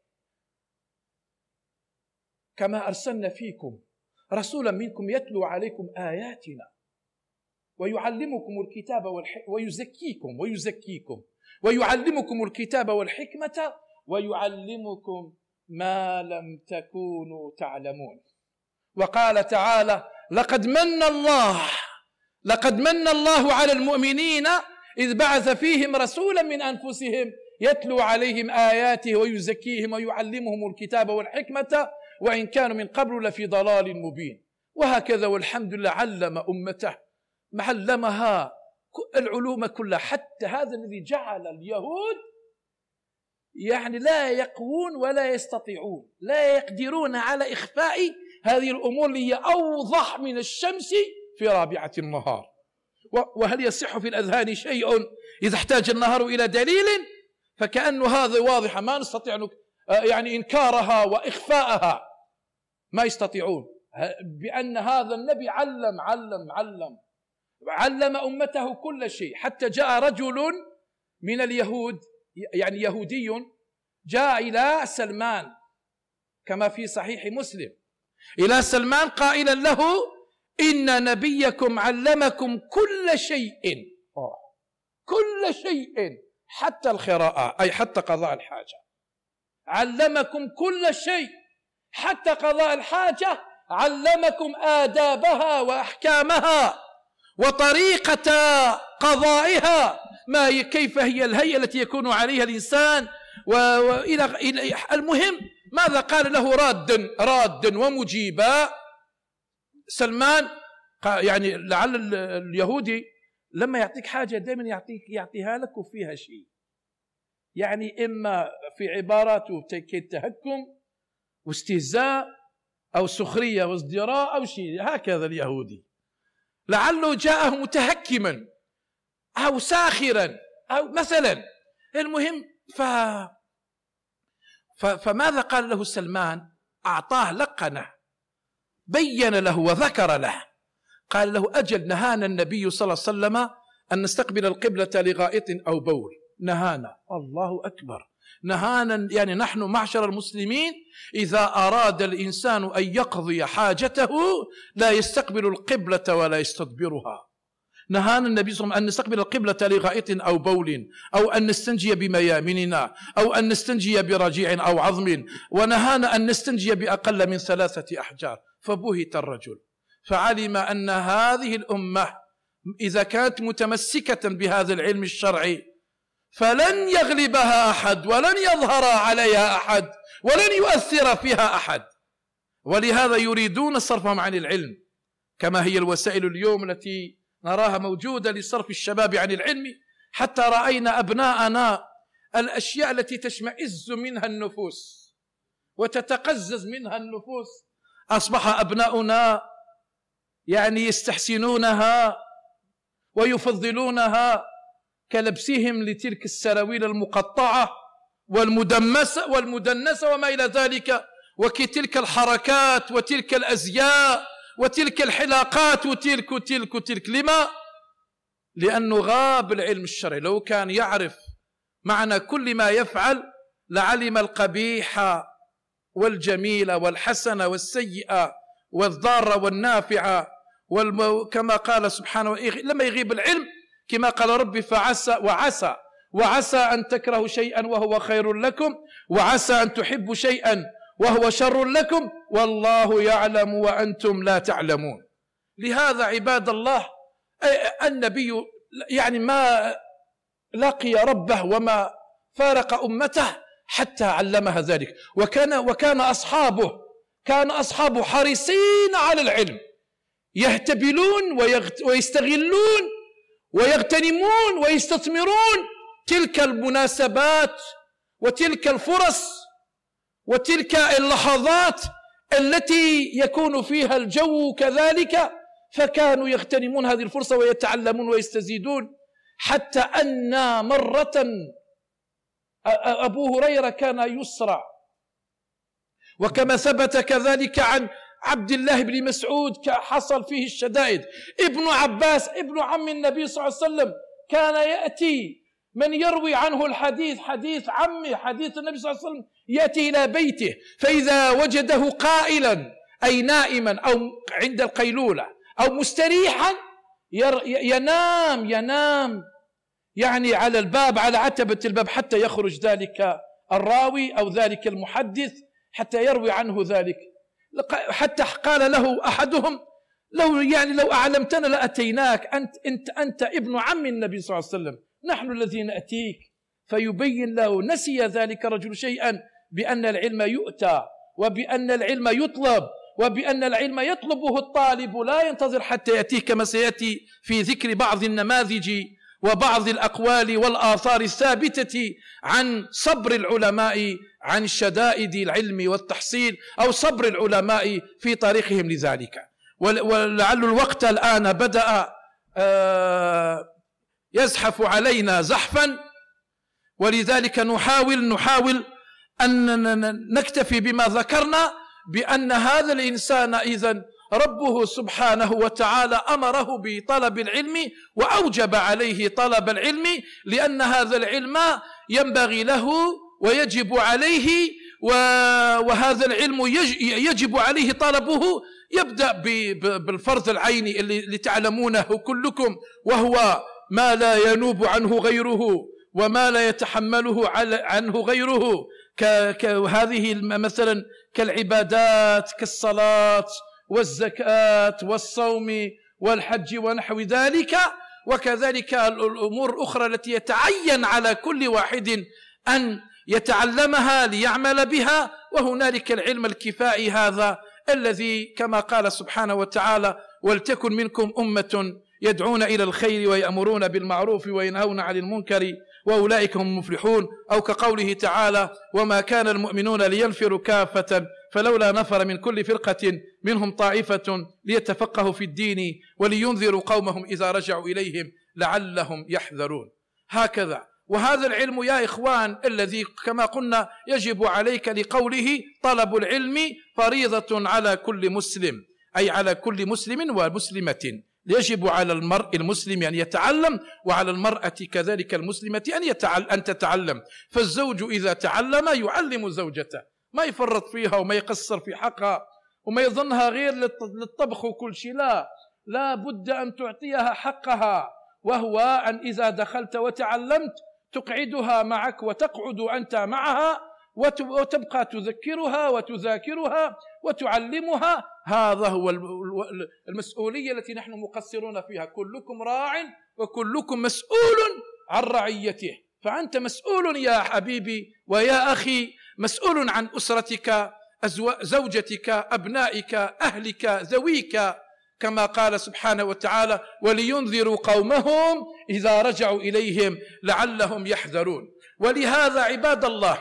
كما أرسلنا فيكم رسولا منكم يتلو عليكم آياتنا ويعلمكم الكتاب والحكمة ويزكيكم ويزكيكم ويعلمكم الكتاب والحكمة ويعلمكم ما لم تكونوا تعلمون. وقال تعالى لقد من الله لقد من الله على المؤمنين إذ بعث فيهم رسولا من أنفسهم يتلو عليهم آياته ويزكيهم ويعلمهم الكتاب والحكمة وإن كانوا من قبل لفي ضلال مبين. وهكذا والحمد لله علم أمته، علمها العلوم كلها، حتى هذا الذي جعل اليهود يعني لا يقوون ولا يستطيعون، لا يقدرون على إخفاء هذه الأمور اللي هي أوضح من الشمس في رابعة النهار. وهل يصح في الأذهان شيء إذا احتاج النهار إلى دليل؟ فكأنه هذا واضحة، ما نستطيع يعني إنكارها وإخفاءها، ما يستطيعون، بأن هذا النبي علم علم علم علم أمته كل شيء. حتى جاء رجل من اليهود، يعني يهودي، جاء إلى سلمان كما في صحيح مسلم، إلى سلمان قائلا له: إن نبيكم علمكم كل شيء، كل شيء حتى القراءة، أي حتى قضاء الحاجة، علمكم كل شيء حتى قضاء الحاجة، علمكم آدابها وأحكامها وطريقة قضائها، ما كيف هي الهيئة التي يكون عليها الإنسان، وإلى المهم ماذا قال له رادا رادا ومجيبا. سلمان يعني لعل اليهودي لما يعطيك حاجة دائما يعطيك يعطيها لك وفيها شيء، يعني إما في عباراته تهكم واستهزاء أو سخرية وازدراء أو شيء، هكذا اليهودي. لعله جاءه متهكما أو ساخرا أو مثلا، المهم ف... ف... فماذا قال له سلمان؟ أعطاه لقنه، بين له وذكر له، قال له: أجل نهانا النبي صلى الله عليه وسلم أن نستقبل القبلة لغائط أو بول، نهانا. الله أكبر، نهانا، يعني نحن معشر المسلمين إذا أراد الإنسان أن يقضي حاجته لا يستقبل القبلة ولا يستدبرها. نهانا النبي صلى الله عليه وسلم أن نستقبل القبلة لغائط أو بول، أو أن نستنجي بميامننا، أو أن نستنجي برجيع أو عظم، ونهانا أن نستنجي بأقل من ثلاثة أحجار. فبهت الرجل، فعلم أن هذه الأمة إذا كانت متمسكة بهذا العلم الشرعي فلن يغلبها أحد، ولن يظهر عليها أحد، ولن يؤثر فيها أحد، ولهذا يريدون صرفهم عن العلم، كما هي الوسائل اليوم التي نراها موجودة لصرف الشباب عن العلم، حتى رأينا أبناءنا الأشياء التي تشمئز منها النفوس وتتقزز منها النفوس، أصبح أبناؤنا يعني يستحسنونها ويفضلونها، كلبسهم لتلك السراويل المقطعة والمدمسة والمدنسة وما إلى ذلك، وكتلك الحركات وتلك الأزياء وتلك الحلاقات وتلك وتلك وتلك. لما؟ لأنه غاب العلم الشرعي. لو كان يعرف معنى كل ما يفعل لعلم القبيح والجميل والحسن والسيئة والضارة والنافعة، والمو... كما قال سبحانه: لما يغيب العلم كما قال ربي: فعسى وعسى وعسى أن تكرهوا شيئا وهو خير لكم، وعسى أن تحبوا شيئا وهو شر لكم، والله يعلم وأنتم لا تعلمون. لهذا عباد الله النبي يعني ما لقي ربه وما فارق أمته حتى علمها ذلك. وكان وكان أصحابه كان أصحابه حريصين على العلم، يهتبلون ويستغلون ويغتنمون ويستثمرون تلك المناسبات وتلك الفرص وتلك اللحظات التي يكون فيها الجو كذلك، فكانوا يغتنمون هذه الفرصة ويتعلمون ويستزيدون. حتى أن مرة أبو هريرة كان يسرع، وكما ثبت كذلك عن عبد الله بن مسعود حصل فيه الشدائد. ابن عباس ابن عم النبي صلى الله عليه وسلم كان يأتي من يروي عنه الحديث، حديث عمه، حديث النبي صلى الله عليه وسلم، يأتي إلى بيته فإذا وجده قائلا أي نائما أو عند القيلولة أو مستريحا ينام ينام يعني على الباب، على عتبة الباب، حتى يخرج ذلك الراوي أو ذلك المحدث حتى يروي عنه ذلك. حتى قال له أحدهم: لو يعني لو أعلمتنا لأتيناك، أنت أنت أنت ابن عم النبي صلى الله عليه وسلم، نحن الذين نأتيك. فيبين له. نسي ذلك الرجل شيئا بأن العلم يؤتى، وبأن العلم يطلب، وبأن العلم يطلبه الطالب، لا ينتظر حتى يأتيه، كما سيأتي في ذكر بعض النماذج وبعض الأقوال والآثار الثابتة عن صبر العلماء عن شدائد العلم والتحصيل، أو صبر العلماء في طريقهم لذلك. ولعل الوقت الآن بدأ يزحف علينا زحفا، ولذلك نحاول نحاول أن نكتفي بما ذكرنا، بأن هذا الإنسان إذن ربه سبحانه وتعالى أمره بطلب العلم وأوجب عليه طلب العلم، لأن هذا العلم ينبغي له ويجب عليه، وهذا العلم يجب عليه طلبه. يبدأ بالفرض العيني اللي تعلمونه كلكم، وهو ما لا ينوب عنه غيره وما لا يتحمله عنه غيره، كهذه مثلا كالعبادات كالصلاة والزكاة والصوم والحج ونحو ذلك، وكذلك الأمور الأخرى التي يتعين على كل واحد أن يتعلمها ليعمل بها. وهنالك العلم الكفائي هذا الذي كما قال سبحانه وتعالى: ولتكن منكم أمة يدعون إلى الخير ويأمرون بالمعروف وينهون عن المنكر وأولئك هم المفلحون، أو كقوله تعالى: وما كان المؤمنون لينفروا كافة فلولا نفر من كل فرقة منهم طائفة ليتفقهوا في الدين ولينذروا قومهم إذا رجعوا إليهم لعلهم يحذرون. هكذا. وهذا العلم يا إخوان الذي كما قلنا يجب عليك، لقوله: طلب العلم فريضة على كل مسلم، أي على كل مسلم ومسلمة. يجب على المرء المسلم أن يتعلم، وعلى المرأة كذلك المسلمة أن, أن تتعلم. فالزوج إذا تعلم يعلم زوجته، ما يفرط فيها وما يقصر في حقها وما يظنها غير للطبخ وكل شيء. لا لا بد أن تعطيها حقها، وهو أن إذا دخلت وتعلمت تقعدها معك وتقعد أنت معها وتبقى تذكرها وتذاكرها وتعلمها. هذا هو المسؤولية التي نحن مقصرون فيها. كلكم راع وكلكم مسؤول عن رعيته. فأنت مسؤول يا حبيبي ويا أخي، مسؤول عن أسرتك، زوجتك، أبنائك، أهلك، ذويك، كما قال سبحانه وتعالى: ولينذروا قومهم إذا رجعوا إليهم لعلهم يحذرون. ولهذا عباد الله،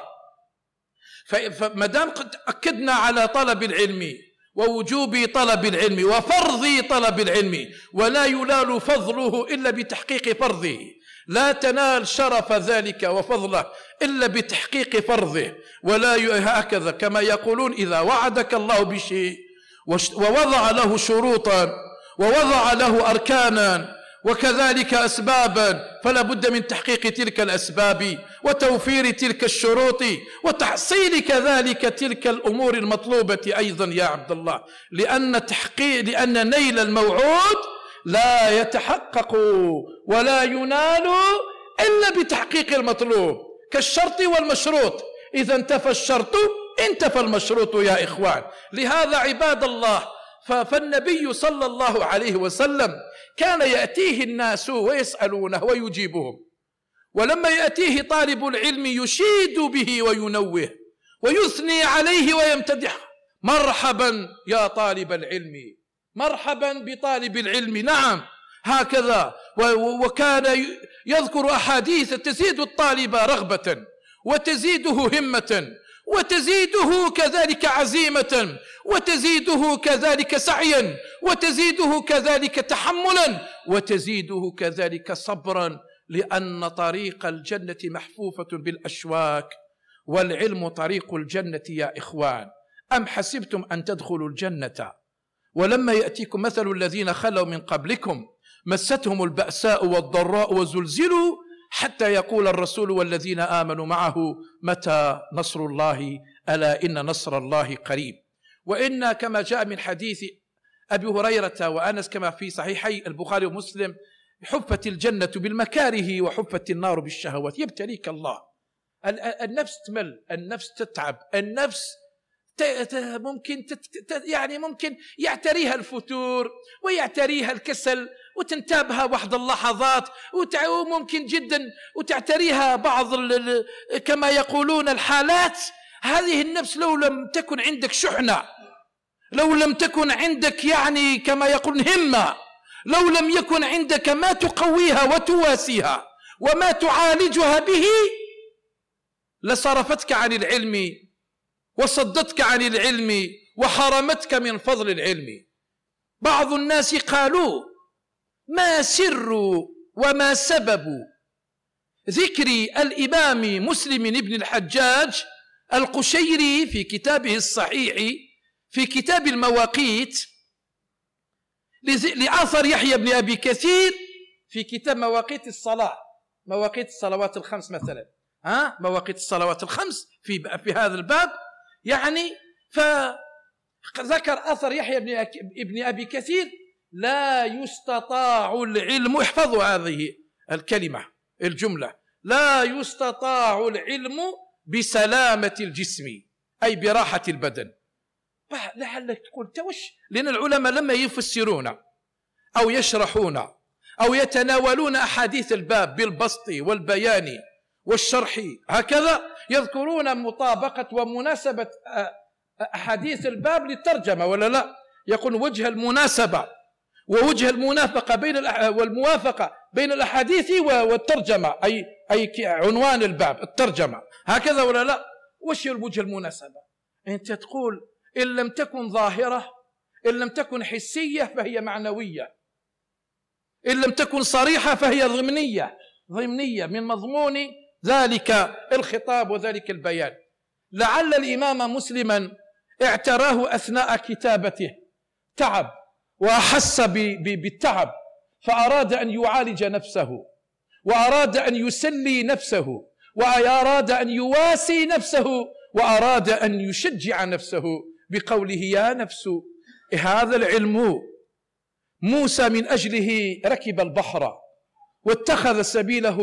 فمدام قد أكدنا على طلب العلم ووجوب طلب العلم وفرض طلب العلم، ولا ينال فضله إلا بتحقيق فرضه، لا تنال شرف ذلك وفضله إلا بتحقيق فرضه. ولا هكذا كما يقولون: إذا وعدك الله بشيء ووضع له شروطا ووضع له أركانا وكذلك أسبابا، فلا بد من تحقيق تلك الأسباب وتوفير تلك الشروط وتحصيل كذلك تلك الأمور المطلوبة أيضا يا عبد الله، لأن تحقيق لأن نيل الموعود لا يتحقق ولا ينال إلا بتحقيق المطلوب، كالشرط والمشروط. إذا انتفى الشرط انتفى المشروط يا إخوان. لهذا عباد الله، فالنبي صلى الله عليه وسلم كان يأتيه الناس ويسألونه ويجيبهم، ولما يأتيه طالب العلم يشيد به وينوه ويثني عليه ويمتدحه: مرحبا يا طالب العلم، مرحبا بطالب العلم. نعم هكذا. وكان يذكر أحاديث تزيد الطالب رغبة وتزيده همة وتزيده كذلك عزيمة وتزيده كذلك سعيا وتزيده كذلك تحملا وتزيده كذلك صبرا، لأن طريق الجنة محفوفة بالأشواك، والعلم طريق الجنة يا إخوان. أم حسبتم أن تدخلوا الجنة ولما يأتيكم مثل الذين خلوا من قبلكم مستهم البأساء والضراء وزلزلوا حتى يقول الرسول والذين آمنوا معه متى نصر الله ألا إن نصر الله قريب. وإن كما جاء من حديث أبي هريرة وأنس كما في صحيحي البخاري ومسلم: حفت الجنة بالمكاره وحفت النار بالشهوات. يبتليك الله، النفس تمل، النفس تتعب، النفس ممكن يعني ممكن يعتريها الفتور ويعتريها الكسل وتنتابها بعض اللحظات، وممكن جدا وتعتريها بعض كما يقولون الحالات. هذه النفس لو لم تكن عندك شحنة، لو لم تكن عندك يعني كما يقولون همة، لو لم يكن عندك ما تقويها وتواسيها وما تعالجها به، لصرفتك عن العلم وصدتك عن العلم وحرمتك من فضل العلم. بعض الناس قالوا: ما سر وما سبب ذكر الإمام مسلم بن الحجاج القشيري في كتابه الصحيح في كتاب المواقيت لآثر يحيى بن أبي كثير في كتاب مواقيت الصلاة، مواقيت الصلوات الخمس مثلا، ها مواقيت الصلوات الخمس في في هذا الباب. يعني فذكر أثر يحيى بن أبي كثير: لا يستطاع العلم، احفظوا هذه الكلمة الجملة، لا يستطاع العلم بسلامة الجسم، أي براحة البدن. لعلك تقول توش، لأن العلماء لما يفسرون أو يشرحون أو يتناولون أحاديث الباب بالبسط والبيان والشرح هكذا يذكرون مطابقة ومناسبة أحاديث الباب للترجمة، ولا لا؟ يقول وجه المناسبة ووجه المنافقة بين والموافقة بين الأحاديث والترجمة، أي أي عنوان الباب الترجمة هكذا، ولا لا؟ وش الوجه المناسبة؟ أنت تقول إن لم تكن ظاهرة، إن لم تكن حسية فهي معنوية، إن لم تكن صريحة فهي ضمنية، ضمنية من مضمون ذلك الخطاب وذلك البيان. لعل الإمام مسلما اعتراه أثناء كتابته تعب وأحس بالتعب، فأراد أن يعالج نفسه، وأراد أن يسلي نفسه، وأراد أن يواسي نفسه، وأراد أن يشجع نفسه بقوله: يا نفس هذا العلم موسى من أجله ركب البحر واتخذ سبيله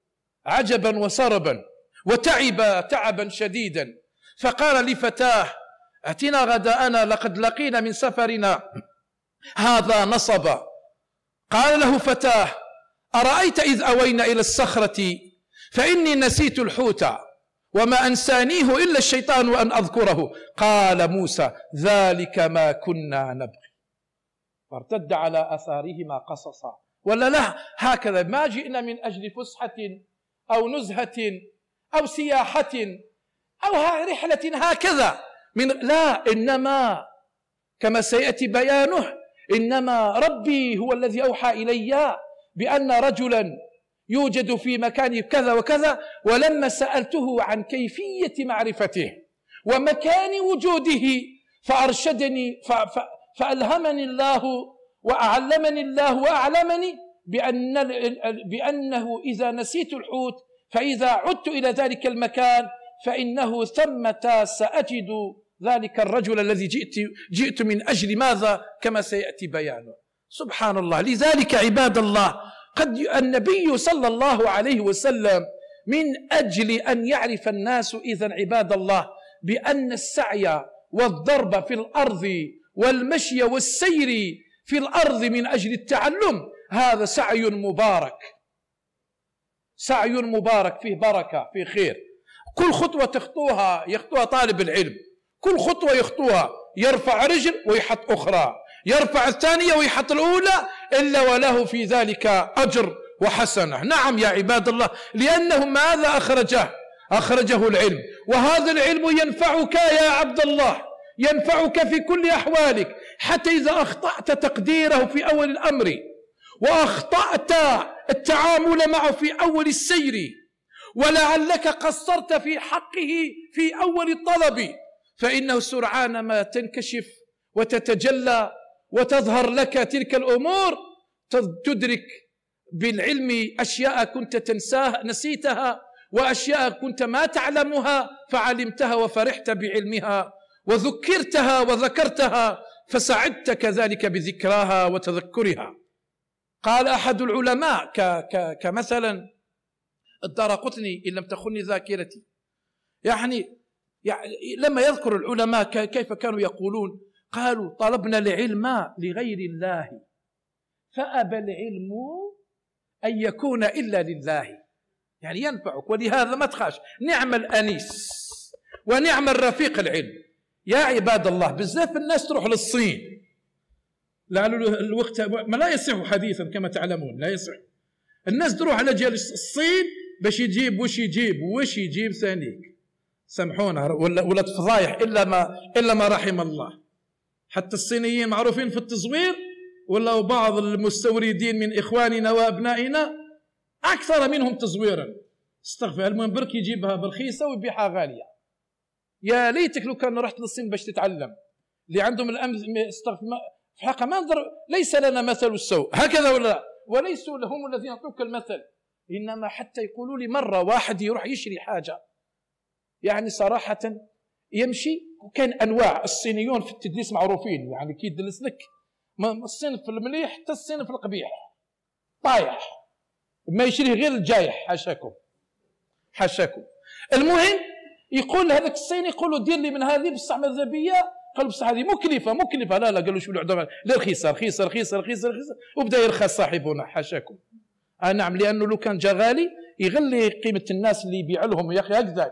عجبا وسربا وتعب تعبا شديدا، فقال لفتاه: أتنا غداءنا لقد لقينا من سفرنا هذا نصبا. قال له فتاه: أرأيت إذ أوينا إلى الصخرة فإني نسيت الحوت وما أنسانيه إلا الشيطان وأن أذكره. قال موسى: ذلك ما كنا نبغي. فارتد على أثارهما قصصا. ولا لا؟ هكذا ما جئنا من أجل فسحة أو نزهة أو سياحة أو رحلة هكذا من لا، إنما كما سيأتي بيانه، إنما ربي هو الذي أوحى إلي بأن رجلا يوجد في مكان كذا وكذا، ولما سألته عن كيفية معرفته ومكان وجوده فأرشدني فألهمني الله وأعلمني الله وأعلمني بأن بأنه إذا نسيت الحوت فإذا عدت إلى ذلك المكان فإنه ثمة سأجد ذلك الرجل الذي جئت جئت من أجل ماذا؟ كما سيأتي بيانه. سبحان الله. لذلك عباد الله، قد النبي صلى الله عليه وسلم من أجل أن يعرف الناس إذن عباد الله بأن السعي والضرب في الأرض والمشي والسير في الأرض من أجل التعلم هذا سعي مبارك، سعي مبارك فيه بركة فيه خير. كل خطوة تخطوها يخطوها طالب العلم، كل خطوة يخطوها يرفع رجل ويحط أخرى، يرفع الثانية ويحط الأولى، إلا وله في ذلك أجر وحسنة. نعم يا عباد الله، لأنه ماذا أخرجه؟ أخرجه العلم، وهذا العلم ينفعك يا عبد الله، ينفعك في كل أحوالك، حتى إذا أخطأت تقديره في أول الأمر وأخطأت التعامل معه في أول السير، ولعلك قصرت في حقه في أول الطلب، فإنه سرعان ما تنكشف وتتجلى وتظهر لك تلك الأمور، تدرك بالعلم أشياء كنت تنساها نسيتها، وأشياء كنت ما تعلمها فعلمتها وفرحت بعلمها، وذكرتها وذكرتها فسعدت كذلك بذكراها وتذكرها. قال أحد العلماء ك ك كمثلا الدارقطني إن لم تخني ذاكرتي، يعني يعني لما يذكر العلماء كيف كانوا يقولون، قالوا طلبنا العلم لغير الله فأبى العلم أن يكون إلا لله، يعني ينفعك، ولهذا ما تخاش. نعم الأنيس ونعم الرفيق العلم. يا عباد الله، بزاف الناس تروح للصين، لعل الوقت ما لا يصح حديثا كما تعلمون، لا يصح. الناس تروح على جالس الصين باش يجيب وش يجيب وش يجيب ثانيك، سامحونا، ولا ولا فضايح الا ما الا ما رحم الله. حتى الصينيين معروفين في التزوير، ولا بعض المستوردين من اخواننا وابنائنا اكثر منهم تزويرا. استغفر، المهم برك يجيبها برخيصه ويبيعها غاليه. يا ليتك لو كان رحت للصين باش تتعلم، اللي عندهم الامز استغفر في الحقيقه ما نظر، ليس لنا مثل السوء هكذا ولا لا، وليسوا لهم الذين يعطوك المثل، انما حتى يقولوا لي مره واحد يروح يشري حاجه، يعني صراحه يمشي، وكان انواع الصينيون في التدليس معروفين، يعني كي يدلس لك الصنف المليح حتى الصنف القبيح طايح، ما يشريه غير الجايح، حاشاكم حاشاكم. المهم يقول هذاك الصيني، يقول له دير لي من هذه بصح ماذا بيا، قال بصح هذه مكلفه مكلفه، لا لا، قال له شو العذر، لا رخيصه رخيصه رخيصه رخيصه رخيصه، وبدا يرخص صاحبنا، حاشاكم. آه نعم، لانه لو كان جا غالي يغلي قيمه الناس اللي يبيع لهم، يا اخي هكذا.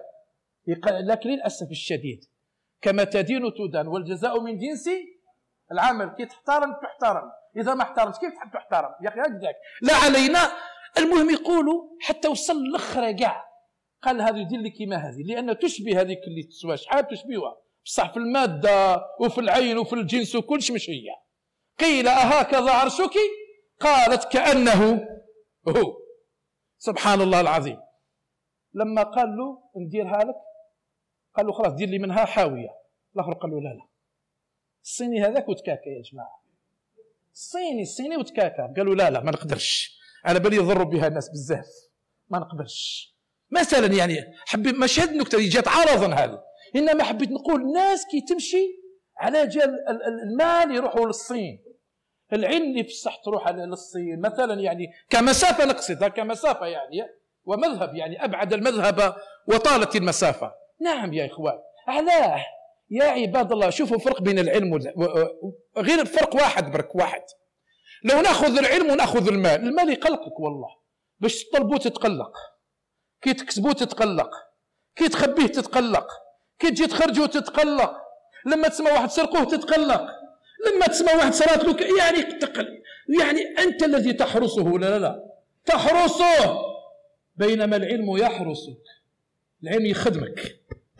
لكن للاسف الشديد كما تدين تدان، والجزاء من جنس العمل. كي تحترم تحترم، اذا ما احترمت كيف تحب تحترم يا اخي هكذاك، لا علينا. المهم يقولوا حتى وصل الاخر كاع، قال هذه يدير لي كيما هذه، لان تشبه هذيك اللي تسوى، شحال تشبهها بصح في الماده وفي العين وفي الجنس وكلش مش هي. قيل اهكذا عرشك؟ قالت كانه هو. سبحان الله العظيم. لما قال له نديرها لك، قال له خلاص دير لي منها حاويه. الاخر قال له لا لا، الصيني هذاك وتكاكا يا جماعه، الصيني الصيني وتكاكا. قالوا لا لا ما نقدرش، على بالي يضروا بها الناس بزاف، ما نقدرش. مثلا يعني حبيت، مش هذه النكته اللي جات عرضا هذه، انما حبيت نقول الناس كي تمشي على جال المال يروحوا للصين، العلم اللي في الصح تروح للصين مثلا، يعني كمسافه نقصد، كمسافه يعني، ومذهب يعني ابعد المذهب وطالت المسافه. نعم يا اخوان، علاه يا عباد الله. شوفوا فرق بين العلم وال... غير الفرق واحد برك واحد. لو ناخذ العلم وناخذ المال، المال يقلقك والله، باش تطلبوه تتقلق، كي تكسبوه تتقلق، كي تخبيه تتقلق، كي تجي تخرجوه تتقلق، لما تسمع واحد سرقوه تتقلق، لما تسمع واحد سرقت له يعني تقلق، يعني انت الذي تحرسه، لا لا لا تحرسه، بينما العلم يحرسك. العلم يخدمك،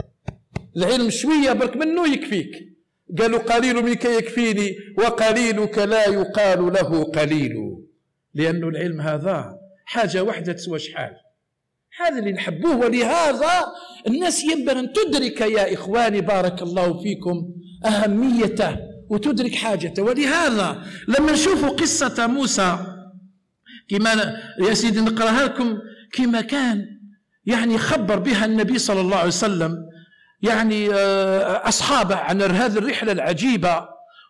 العلم شويه برك منه يكفيك. قالوا قليل منك يكفيني وقليلك لا يقال له قليل، لأن العلم هذا حاجة واحدة تسوى شحال، هذا اللي نحبوه. ولهذا الناس ينبغي أن تدرك يا إخواني بارك الله فيكم أهميته وتدرك حاجته. ولهذا لما نشوفوا قصة موسى كما يا سيدي نقراها لكم، كما كان يعني خبر بها النبي صلى الله عليه وسلم يعني أصحابه عن هذه الرحلة العجيبة،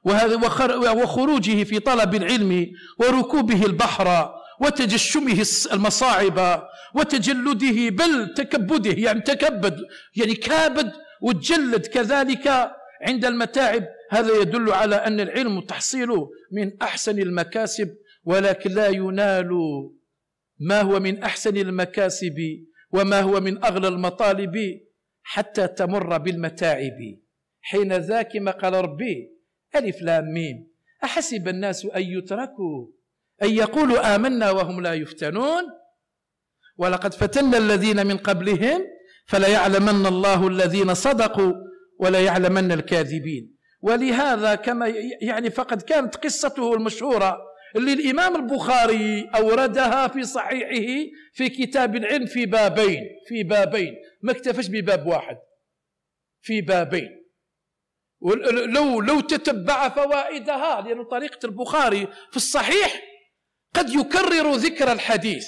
وخروجه في طلب العلم، وركوبه البحر، وتجشمه المصاعب، وتجلده بل تكبده، يعني تكبد يعني كابد وتجلد كذلك عند المتاعب. هذا يدل على أن العلم تحصيله من أحسن المكاسب، ولكن لا ينال ما هو من أحسن المكاسب وما هو من أغلى المطالب حتى تمر بالمتاعب. حين ذاك ما قال ربي ألف لام ميم أحسب الناس أن يتركوا أن يقولوا آمنا وهم لا يفتنون ولقد فتنا الذين من قبلهم فليعلمن الله الذين صدقوا وليعلمن الكاذبين. ولهذا كما يعني فقد كانت قصته المشهورة اللي الإمام البخاري أوردها في صحيحه في كتاب العلم في بابين في بابين ما اكتفش بباب واحد، في بابين. لو لو تتبع فوائدها، لأن طريقة البخاري في الصحيح قد يكرر ذكر الحديث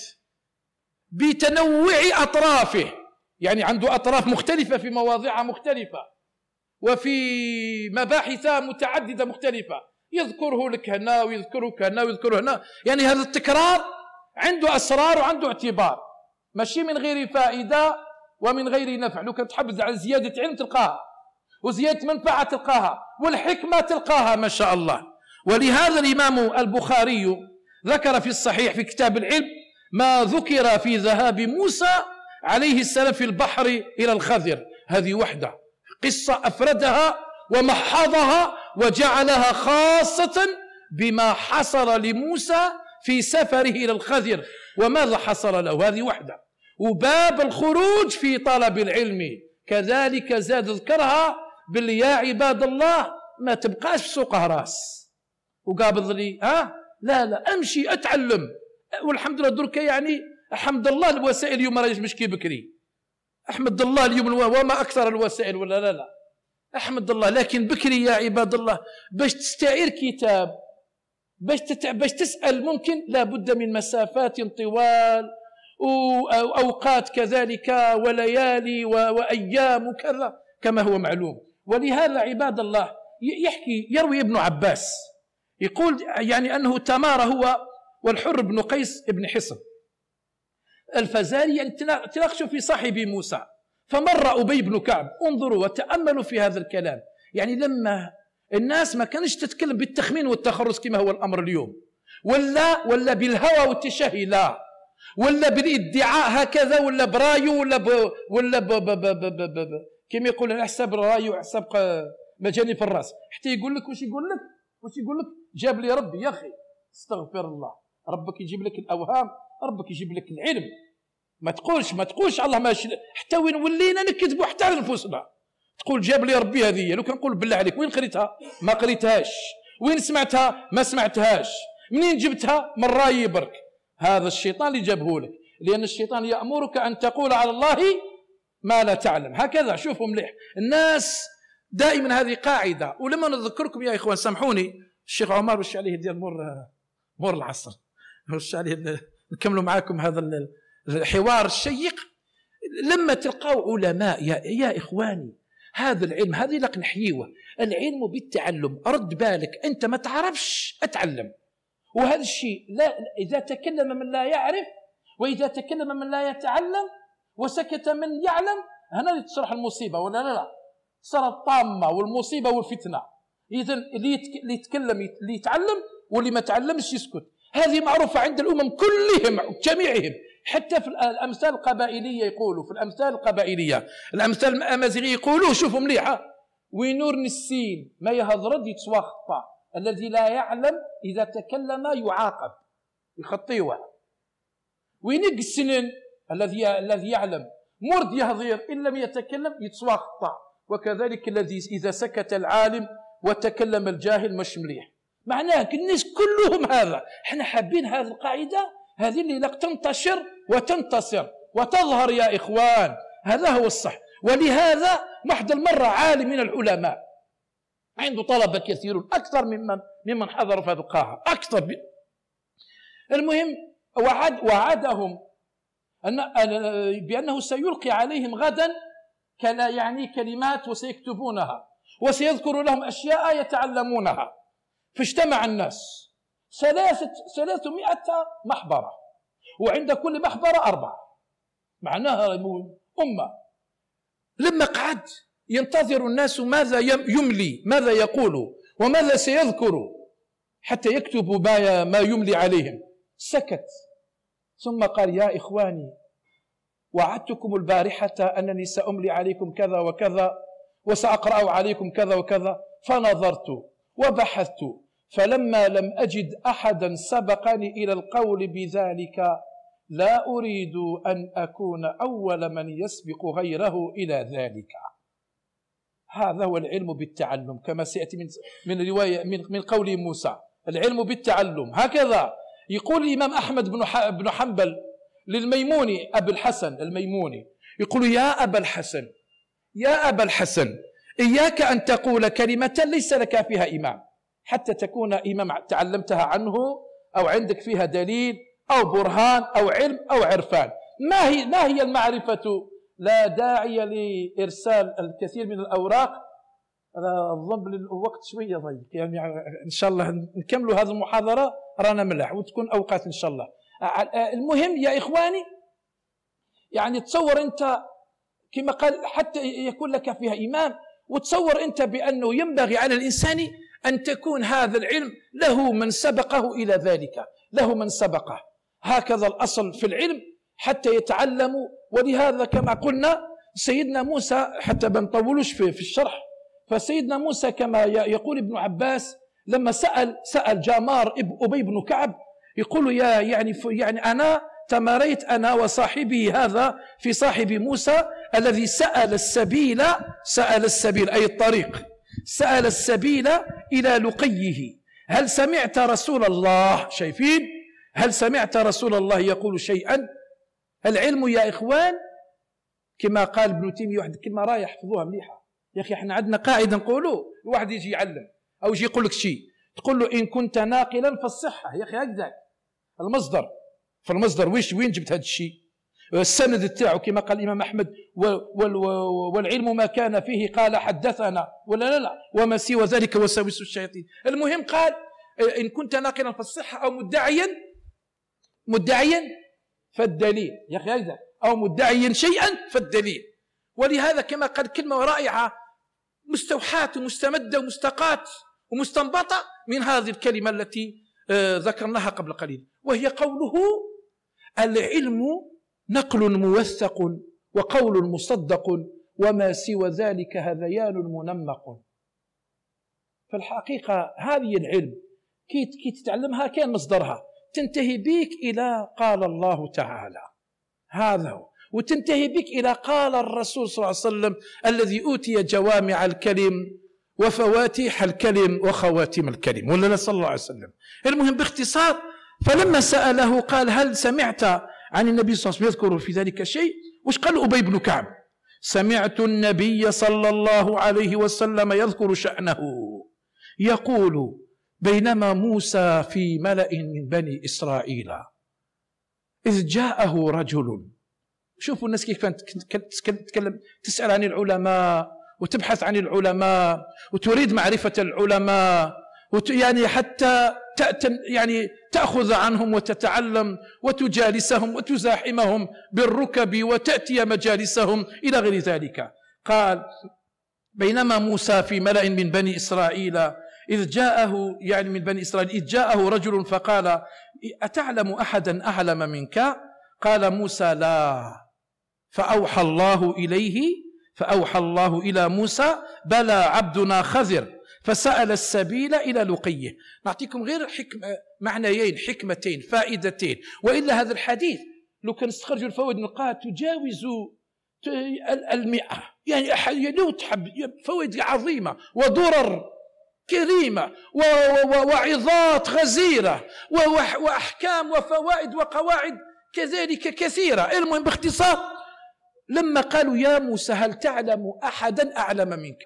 بتنوع أطرافه، يعني عنده أطراف مختلفة في مواضيع مختلفة وفي مباحث متعددة مختلفة، يذكره لك هنا ويذكرك هنا ويذكره هنا. يعني هذا التكرار عنده أسرار وعنده اعتبار، ماشي من غير فائدة ومن غير نفع. لو كنت تحبذ على زيادة علم تلقاها، وزيادة منفعة تلقاها، والحكمة تلقاها ما شاء الله. ولهذا الإمام البخاري ذكر في الصحيح في كتاب العلم ما ذكر في ذهاب موسى عليه السلام في البحر إلى الخضر. هذه وحدة قصة أفردها ومحضها وجعلها خاصة بما حصل لموسى في سفره إلى الخضر وماذا حصل له. هذه وحدة. وباب الخروج في طلب العلم كذلك زاد ذكرها باللي يا عباد الله ما تبقاش في سوق راس وقابض لي ها لا لا امشي اتعلم. والحمد لله درك يعني الحمد لله الوسائل اليوم راهي مش كي بكري. احمد الله اليوم وما اكثر الوسائل ولا لا لا احمد الله. لكن بكري يا عباد الله باش تستعير كتاب باش تتع... باش تسال ممكن لابد من مسافات طوال واوقات كذلك وليالي و... وايام وكذا كما هو معلوم. ولهذا عباد الله يحكي يروي ابن عباس يقول يعني أنه تمار هو والحر بن قيس بن حصن الفزاري يعني تناقشوا في صاحب موسى. فمر أبي بن كعب. انظروا وتأملوا في هذا الكلام. يعني لما الناس ما كانش تتكلم بالتخمين والتخرص كما هو الأمر اليوم ولا ولا بالهوى والتشهي لا ولا بالادعاء هكذا ولا برايو ولا ب ولا ب ب ب ب ب ب ب كما يقول على حساب الرايو على حساب مجاني في الراس حتى يقول لك واش يقول لك واش يقول لك جاب لي ربي يا اخي استغفر الله. ربك يجيب لك الاوهام ربك يجيب لك العلم. ما تقولش ما تقولش الله ماشي حتى وين ولينا نكذبوا حتى على نفوسنا. تقول جاب لي ربي هذه. لو كنقول بالله عليك وين قريتها ما قريتهاش. وين سمعتها ما سمعتهاش. منين جبتها من راي برك. هذا الشيطان اللي جابه لك. لان الشيطان يأمرك ان تقول على الله ما لا تعلم. هكذا شوفوا مليح الناس دائما هذه قاعدة. ولما نذكركم يا إخوان سامحوني الشيخ عمر وش عليه ديال مور مور العصر وش عليه نكملوا معاكم هذا الحوار الشيق. لما تلقاو علماء يا, يا إخواني هذا العلم هذه لك نحيوه. العلم بالتعلم. رد بالك أنت ما تعرفش أتعلم. وهذا الشيء لا إذا تكلم من لا يعرف وإذا تكلم من لا يتعلم وسكت من يعلم هنا تصرح المصيبة ولا لا لا صارت الطامة والمصيبة والفتنة. إذا اللي يتكلم اللي يتعلم واللي ما تعلمش يسكت. هذه معروفة عند الأمم كلهم جميعهم. حتى في الأمثال القبائلية يقولوا في الأمثال القبائلية الأمثال الأمازيغية يقولوا شوفوا مليحة وينور السين ما يهضرد يتسوى خطا. الذي لا يعلم إذا تكلم يعاقب يخطيوه. وينق السنن الذي الذي يعلم مرد يهضير إن لم يتكلم يتسوى خطا. وكذلك الذي إذا سكت العالم وتكلم الجاهل مش مليح. معناه الناس كلهم هذا. احنا حابين هذه القاعدة هذه اللي لك تنتشر وتنتصر وتظهر يا إخوان. هذا هو الصح. ولهذا محد المرة عالم من العلماء عنده طلبة كثيرون أكثر ممن ممن حضر في هذه القاعة أكثر ب... المهم وعد وعدهم أن بأنه سيلقي عليهم غدا كلا يعني كلمات وسيكتبونها وسيذكر لهم أشياء يتعلمونها. فاجتمع الناس ثلاثة ثلاثمائة محبرة وعند كل محبرة أربعة. معناها أمة. لما قعد ينتظر الناس ماذا يملي ماذا يقول وماذا سيذكر حتى يكتبوا ما يملي عليهم سكت. ثم قال يا إخواني وعدتكم البارحة أنني سأملي عليكم كذا وكذا وسأقرأ عليكم كذا وكذا. فنظرت وبحثت فلما لم أجد أحدا سبقني إلى القول بذلك لا أريد أن أكون أول من يسبق غيره إلى ذلك. هذا هو العلم بالتعلم كما سيأتي من من رواية من من قول موسى. العلم بالتعلم هكذا يقول الإمام أحمد بن بن حنبل للميموني أبي الحسن الميموني يقول يا أبا الحسن يا أبا الحسن إياك أن تقول كلمة ليس لك فيها إمام حتى تكون إمام تعلمتها عنه أو عندك فيها دليل أو برهان أو علم أو عرفان. ما هي ما هي المعرفة؟ لا داعي لإرسال الكثير من الأوراق. أنا أظن الوقت شوية ضيق يعني إن شاء الله نكملوا هذه المحاضرة رانا ملح وتكون أوقات إن شاء الله. المهم يا إخواني يعني تصور أنت كما قال حتى يكون لك فيها إمام. وتصور أنت بأنه ينبغي على الإنسان أن تكون هذا العلم له من سبقه إلى ذلك، له من سبقه. هكذا الأصل في العلم حتى يتعلموا. ولهذا كما قلنا سيدنا موسى، حتى ما نطولوش في الشرح، فسيدنا موسى كما يقول ابن عباس لما سأل سأل جامار أبي بن كعب، يقول يا يعني يعني أنا تماريت أنا وصاحبي هذا في صاحب موسى الذي سأل السبيل سأل السبيل أي الطريق، سأل السبيل إلى لقيه، هل سمعت رسول الله؟ شايفين؟ هل سمعت رسول الله يقول شيئا؟ العلم يا إخوان كما قال ابن تيمية، واحد كلمة رايح يحفظوها مليحة يا أخي. احنا عندنا قاعدة نقولوا الواحد يجي يعلم أو يجي يقول لك شيء، تقول له إن كنت ناقلا فالصحة. يا أخي هكذا المصدر، فالمصدر ويش وين جبت هذا الشيء؟ السند تاعه كما قال الإمام أحمد والعلم ما كان فيه قال حدثنا ولا لا لا وما سوى ذلك وساوس الشياطين. المهم قال إن كنت ناقلا فالصحة أو مدعيا مدعيا فالدليل. يا أخي هكذا أو مدعيا شيئا فالدليل. ولهذا كما قال كلمة رائعة مستوحاة ومستمدة ومستقاة ومستنبطة من هذه الكلمة التي ذكرناها قبل قليل، وهي قوله العلم نقل موثق وقول مصدق وما سوى ذلك هذيان منمق. فالحقيقة هذه العلم كي كي تتعلمها كان مصدرها تنتهي بك إلى قال الله تعالى، هذا هو، وتنتهي بك إلى قال الرسول صلى الله عليه وسلم الذي أوتي جوامع الكلم وفواتيح الكلم وخواتم الكلم، ولا صلى الله عليه وسلم. المهم باختصار، فلما سأله قال هل سمعت عن النبي صلى الله عليه وسلم يذكر في ذلك شيء؟ وش قال أبي بن كعب؟ سمعت النبي صلى الله عليه وسلم يذكر شأنه يقول بينما موسى في ملأ من بني إسرائيل إذ جاءه رجل. شوفوا الناس كيف تتكلم، تسأل عن العلماء وتبحث عن العلماء وتريد معرفة العلماء، يعني حتى يعني تأخذ عنهم وتتعلم وتجالسهم وتزاحمهم بالركب وتأتي مجالسهم إلى غير ذلك. قال بينما موسى في ملأ من بني إسرائيل إذ جاءه، يعني من بني إسرائيل، إذ جاءه رجل فقال أتعلم أحدا أعلم منك؟ قال موسى لا. فأوحى الله إليه فأوحى الله إلى موسى بلى عبدنا خضر فسأل السبيل إلى لقيه. نعطيكم غير حكمة معنيين حكمتين فائدتين، وإلا هذا الحديث لو كان استخرجوا الفوائد نلقاها تجاوز المئة، يعني لو تحب فوائد عظيمة ودرر كريمة ووعظات غزيرة وأحكام وفوائد وقواعد كذلك كثيرة. المهم باختصار لما قالوا يا موسى هل تعلم أحدا أعلم منك،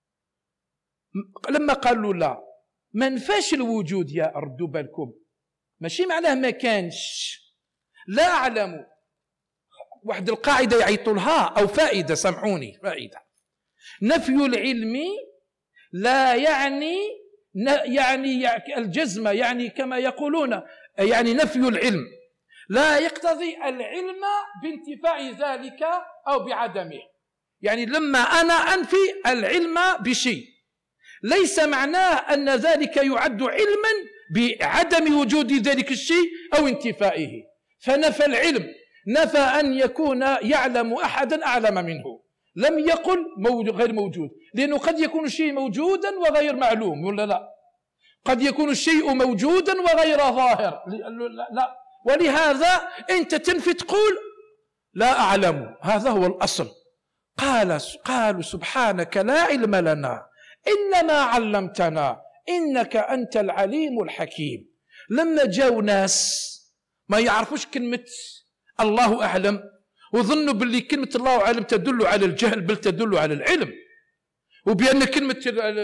لما قالوا لا ما نفاش الوجود يا ردوا بالكم، ماشي معناه ما كانش، لا أعلم. واحد القاعدة يعيطوا لها أو فائدة، سامحوني، فائدة نفي العلم لا يعني يعني الجزم، يعني كما يقولون يعني نفي العلم لا يقتضي العلم بانتفاع ذلك أو بعدمه. يعني لما أنا أنفي العلم بشيء ليس معناه أن ذلك يعد علما بعدم وجود ذلك الشيء أو انتفائه. فنفى العلم، نفى أن يكون يعلم أحدا أعلم منه، لم يقل موجود غير موجود، لأنه قد يكون الشيء موجودا وغير معلوم ولا لا، قد يكون الشيء موجودا وغير ظاهر، لا. ولهذا أنت تنفي تقول لا أعلم، هذا هو الأصل. قال قالوا سبحانك لا علم لنا إنما علمتنا إنك أنت العليم الحكيم. لما جاءوا ناس ما يعرفوش كلمة الله أعلم وظنوا باللي كلمة الله أعلم تدل على الجهل بل تدل على العلم، وبأن كلمة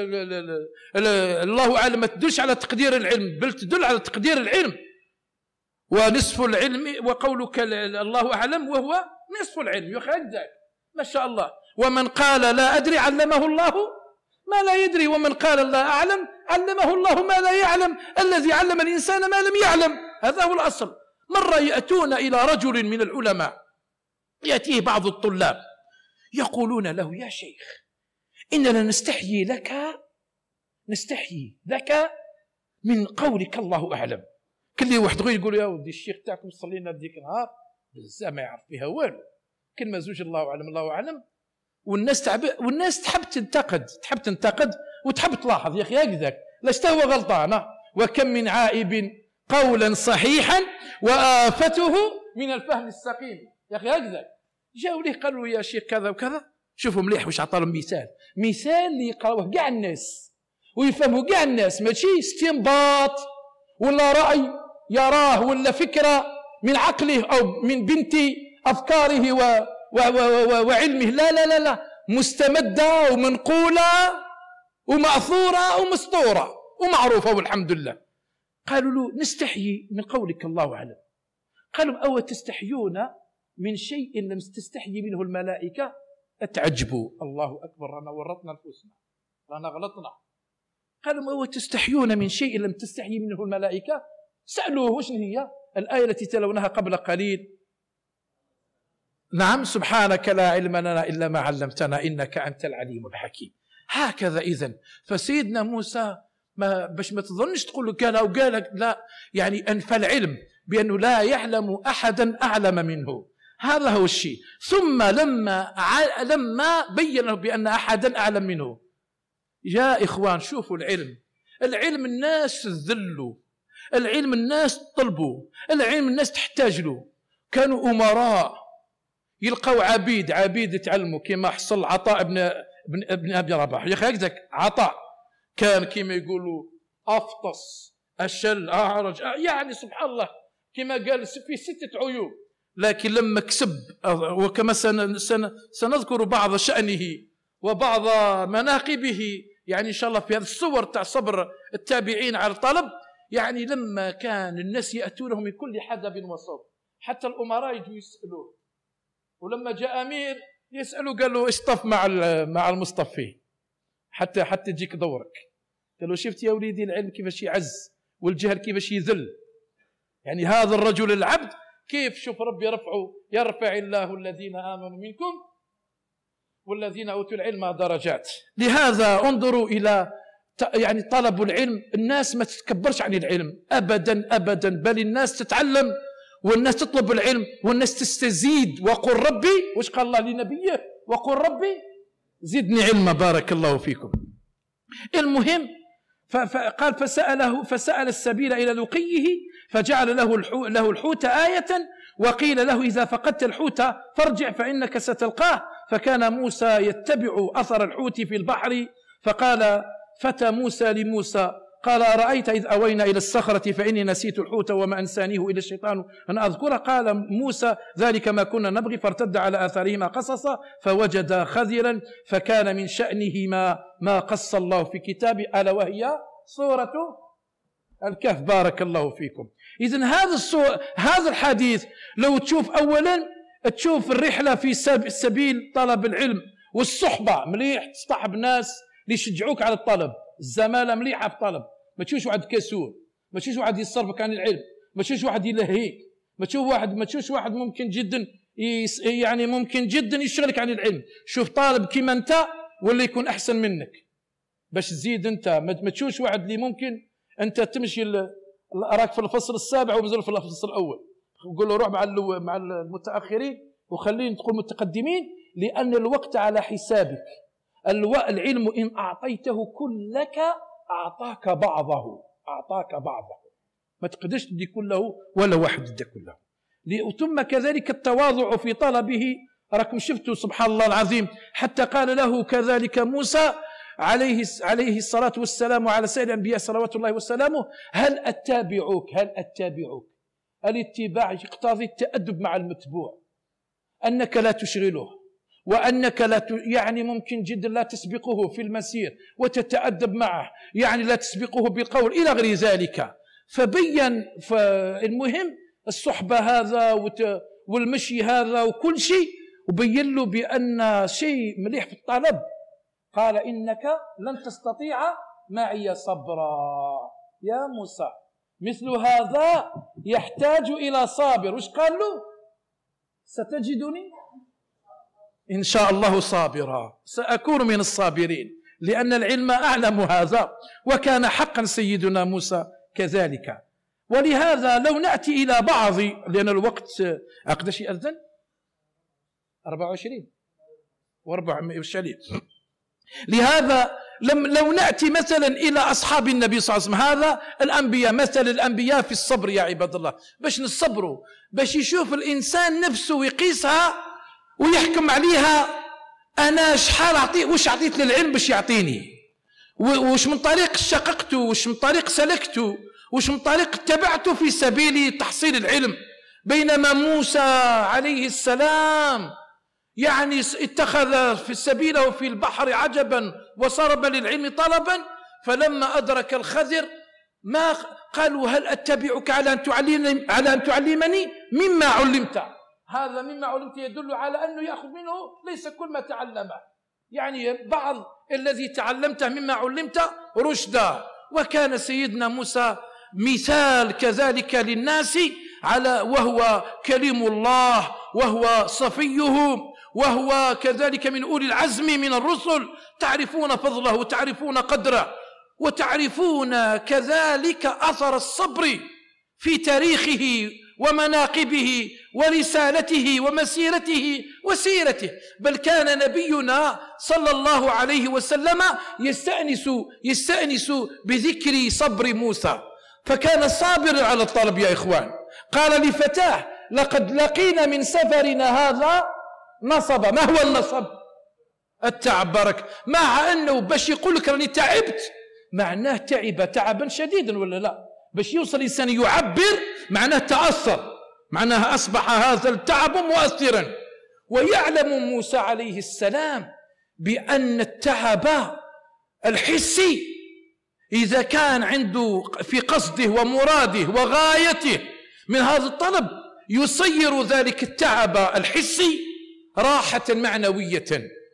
الله أعلم ما تدلش على تقدير العلم بل تدل على تقدير العلم، ونصف العلم وقولك الله أعلم وهو نصف العلم. يخدك ما شاء الله. ومن قال لا أدري علمه الله ما لا يدري، ومن قال لا أعلم علمه الله ما لا يعلم، الذي علم الإنسان ما لم يعلم، هذا هو الأصل. مرة يأتون إلى رجل من العلماء، يأتيه بعض الطلاب يقولون له يا شيخ إننا نستحيي لك نستحيي لك من قولك الله أعلم. كل واحد غير يقول يا ودي الشيخ تاعكم صلينا ديك النهار بزاف ما يعرف فيها والو، كلمة زوج الله أعلم الله أعلم. والناس تعب والناس تحب تنتقد تحب تنتقد وتحب تلاحظ يا أخي هكذاك لاش تا هو غلطانة. وكم من عائب قولا صحيحا وآفته من الفهم السقيم. يا أخي هكذاك جاوا ليه قالوا يا شيخ كذا وكذا. شوفوا مليح واش عطاهم مثال مثال اللي يقراوه كاع الناس ويفهموا كاع الناس، ماشي استنباط ولا رأي يراه ولا فكرة من عقله أو من بنت أفكاره و و و وعلمه. لا لا لا لا مستمدة ومنقولة ومأثورة ومسطورة ومعروفة والحمد لله. قالوا له نستحيي من قولك الله أعلم. قالوا أو تستحيون من شيء لم تستحيي منه الملائكة أتعجبوا. الله أكبر رانا ورطنا نفوسنا رانا غلطنا. قالوا أو تستحيون من شيء لم تستحيي منه الملائكة. سألوه وشن هي الآية التي تلونها قبل قليل. نعم سبحانك لا علم لنا إلا ما علمتنا إنك أنت العليم الحكيم. هكذا إذن فسيدنا موسى ما باش ما تظنش تقول له قال أو قالك لا، يعني أنفى العلم بأنه لا يعلم أحدا أعلم منه. هذا هو الشيء. ثم لما لما بين له بأن أحدا أعلم منه. يا إخوان شوفوا العلم العلم الناس ذلوا، العلم الناس طلبوا، العلم الناس تحتاج له. كانوا أمراء يلقوا عبيد عبيد يتعلموا كما حصل عطاء ابن ابن, ابن أبي رباح. يا أخي هكذاك عطاء كان كما يقولوا أفطس أشل أعرج، يعني سبحان الله كما قال في ستة عيوب. لكن لما كسب وكما سن سن سنذكر بعض شأنه وبعض مناقبه يعني إن شاء الله في هذه الصور تاع صبر التابعين على الطلب. يعني لما كان الناس يأتونه من كل حدب وصوب حتى الأمراء يجوا يسألوه، ولما جاء أمير يسألوا قال له اصطف مع مع المصطفين حتى حتى يجيك دورك. قال له شفت يا وليدي العلم كيفاش يعز والجهل كيفاش يذل. يعني هذا الرجل العبد كيف شوف ربي يرفعه يرفع الله الذين آمنوا منكم والذين أوتوا العلم درجات. لهذا انظروا إلى يعني طلب العلم. الناس ما تتكبرش عن العلم أبدا أبدا، بل الناس تتعلم والناس تطلب العلم والناس تستزيد. وقل ربي وش قال الله لنبيه وقل ربي زدني علما. بارك الله فيكم. المهم فقال فسأله فسأل السبيل إلى لقيه فجعل له له الحوت آية وقيل له إذا فقدت الحوت فارجع فإنك ستلقاه. فكان موسى يتبع أثر الحوت في البحر. فقال فتى موسى لموسى قال أرأيت إذ أوينا إلى الصخرة فإني نسيت الحوت وما أنسانيه إلى الشيطان أن أذكره. قال موسى ذلك ما كنا نبغي فارتد على آثارهما قصصا فوجد خذرا فكان من شأنهما ما قص الله في كتابه ألا وهي سورة الكهف. بارك الله فيكم. إذن هذا الصور هذا الحديث لو تشوف أولا تشوف الرحلة في سبيل طلب العلم والصحبة مليح تصطحب ناس اللي يشجعوك على الطلب. الزمالة مليحة في الطلب، ما تشوفش واحد كسول، ما تشوفش واحد يصرفك عن العلم، ما تشوفش واحد يلهيك، ما تشوف واحد ما تشوفش واحد ممكن جدا يس يعني ممكن جدا يشغلك عن العلم. شوف طالب كيما انت ولا يكون احسن منك باش تزيد انت. ما تشوفش واحد اللي ممكن انت تمشي راك في الفصل السابع ومازال في الفصل الاول وقول له روح مع مع المتاخرين وخليني ندخل متقدمين، لان الوقت على حسابك. العلم إن أعطيته كلك أعطاك بعضه أعطاك بعضه، ما تقدرش تدي كله ولا واحد يدي كله. ثم كذلك التواضع في طلبه. راكم شفتوا سبحان الله العظيم حتى قال له كذلك موسى عليه عليه الصلاة والسلام وعلى سائر الأنبياء صلوات الله وسلامه هل أتابعك هل أتابعك. الاتباع يقتضي التأدب مع المتبوع، أنك لا تشغله وأنك لا يعني ممكن جدا لا تسبقه في المسير وتتأدب معه، يعني لا تسبقه بالقول إلى غير ذلك. فبين فالمهم الصحبة هذا والمشي هذا وكل شيء، وبين له بأن شيء مليح في الطلب. قال إنك لن تستطيع معي صبرا يا موسى، مثل هذا يحتاج إلى صابر. وش قال له؟ ستجدني إن شاء الله صابرا، سأكون من الصابرين، لأن العلم أعلم هذا، وكان حقا سيدنا موسى كذلك. ولهذا لو نأتي إلى بعض، لأن الوقت أقدش يأذن أربعة وعشرين وأربعمائة وعشرين، لهذا لم لو نأتي مثلا إلى أصحاب النبي صلى الله عليه وسلم، هذا الأنبياء، مثل الأنبياء في الصبر يا عباد الله، باش نصبروا، باش يشوف الإنسان نفسه ويقيسها ويحكم عليها، أنا شحال أعطيه، وش أعطيت للعلم باش يعطيني، وش من طريق شققته، وش من طريق سلكته، وش من طريق اتبعته في سبيل تحصيل العلم. بينما موسى عليه السلام يعني اتخذ في سبيله في البحر عجبا وصرب للعلم طلبا، فلما أدرك الخضر ما قالوا هل أتبعك على أن تعلمني, على أن تعلمني مما علمت. هذا مما علمت يدل على أنه يأخذ منه ليس كل ما تعلمه، يعني بعض الذي تعلمته مما علمت رشدا. وكان سيدنا موسى مثال كذلك للناس، على وهو كليم الله، وهو صفيه، وهو كذلك من أولي العزم من الرسل. تعرفون فضله وتعرفون قدره، وتعرفون كذلك أثر الصبر في تاريخه ومناقبه ورسالته ومسيرته وسيرته. بل كان نبينا صلى الله عليه وسلم يستأنس, يستأنس بذكر صبر موسى، فكان صابرا على الطلب يا إخوان. قال لفتاه لقد لقينا من سفرنا هذا نصب. ما هو النصب؟ التعب. بارك. مع أنه باش يقول لك راني تعبت معناه تعب تعبا شديدا ولا لا؟ باش يوصل الإنسان يعبر معناه تأثر، معناه أصبح هذا التعب مؤثرا. ويعلم موسى عليه السلام بأن التعب الحسي إذا كان عنده في قصده ومراده وغايته من هذا الطلب يصير ذلك التعب الحسي راحة معنوية،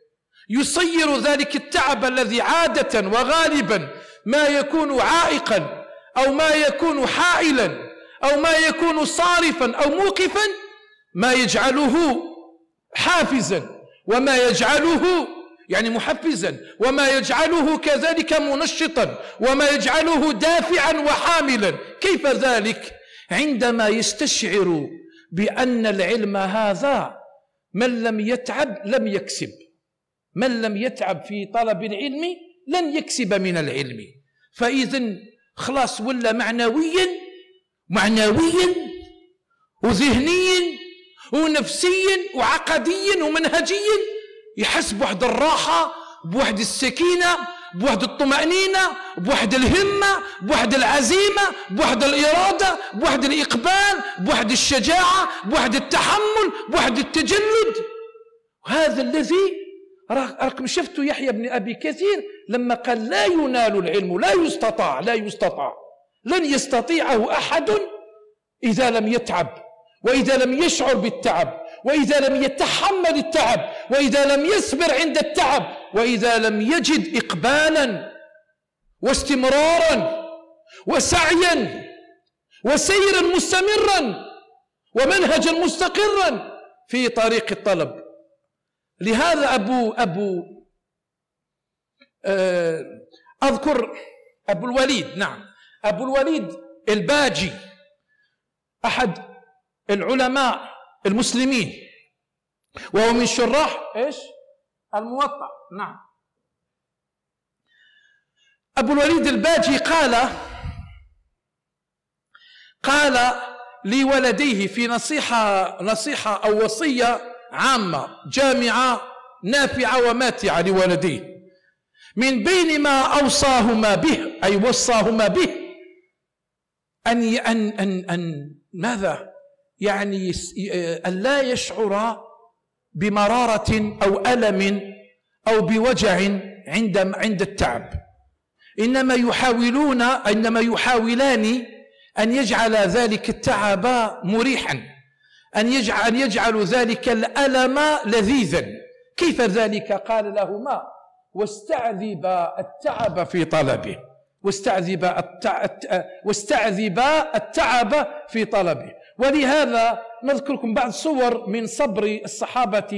يصير ذلك التعب الذي عادة وغالبا ما يكون عائقا أو ما يكون حائلا أو ما يكون صارفا أو موقفا، ما يجعله حافزا وما يجعله يعني محفزا وما يجعله كذلك منشطا وما يجعله دافعا وحاملا. كيف ذلك؟ عندما يستشعر بأن العلم هذا من لم يتعب لم يكسب، من لم يتعب في طلب العلم لن يكسب من العلم. فإذن خلاص ولا معنويا معنويا وذهنيا ونفسيا وعقديا ومنهجيا يحس بواحد الراحة، بواحد السكينة، بواحد الطمأنينة، بواحد الهمة، بواحد العزيمة، بواحد الإرادة، بواحد الإقبال، بواحد الشجاعة، بواحد التحمل، بواحد التجلد. وهذا الذي راكم شفتوا يحيى بن أبي كثير لما قال لا ينال العلم، لا يستطاع، لا يستطاع، لن يستطيعه أحد إذا لم يتعب، وإذا لم يشعر بالتعب، وإذا لم يتحمل التعب، وإذا لم يصبر عند التعب، وإذا لم يجد إقبالا واستمرارا وسعيا وسيرا مستمرا ومنهجا مستقرا في طريق الطلب. لهذا أبو أبو أذكر أبو الوليد، نعم أبو الوليد الباجي أحد العلماء المسلمين، وهو من شراح إيش؟ الموطأ. نعم أبو الوليد الباجي قال قال لولديه في نصيحة نصيحة أو وصية عامة جامعة نافعة وماتعة لولديه، من بين ما أوصاهما به أي وصاهما به أن أن أن, أن ماذا يعني أن لا يشعر بمرارة أو ألم أو بوجع عند عند التعب، إنما يحاولون إنما يحاولان أن يجعل ذلك التعب مريحا، أن يجعل أن يجعل ذلك الألم لذيذا. كيف ذلك؟ قال لهما واستعذب التعب في طلبه، واستعذب التعب واستعذب التعب في طلبه. ولهذا نذكركم بعض صور من صبر الصحابة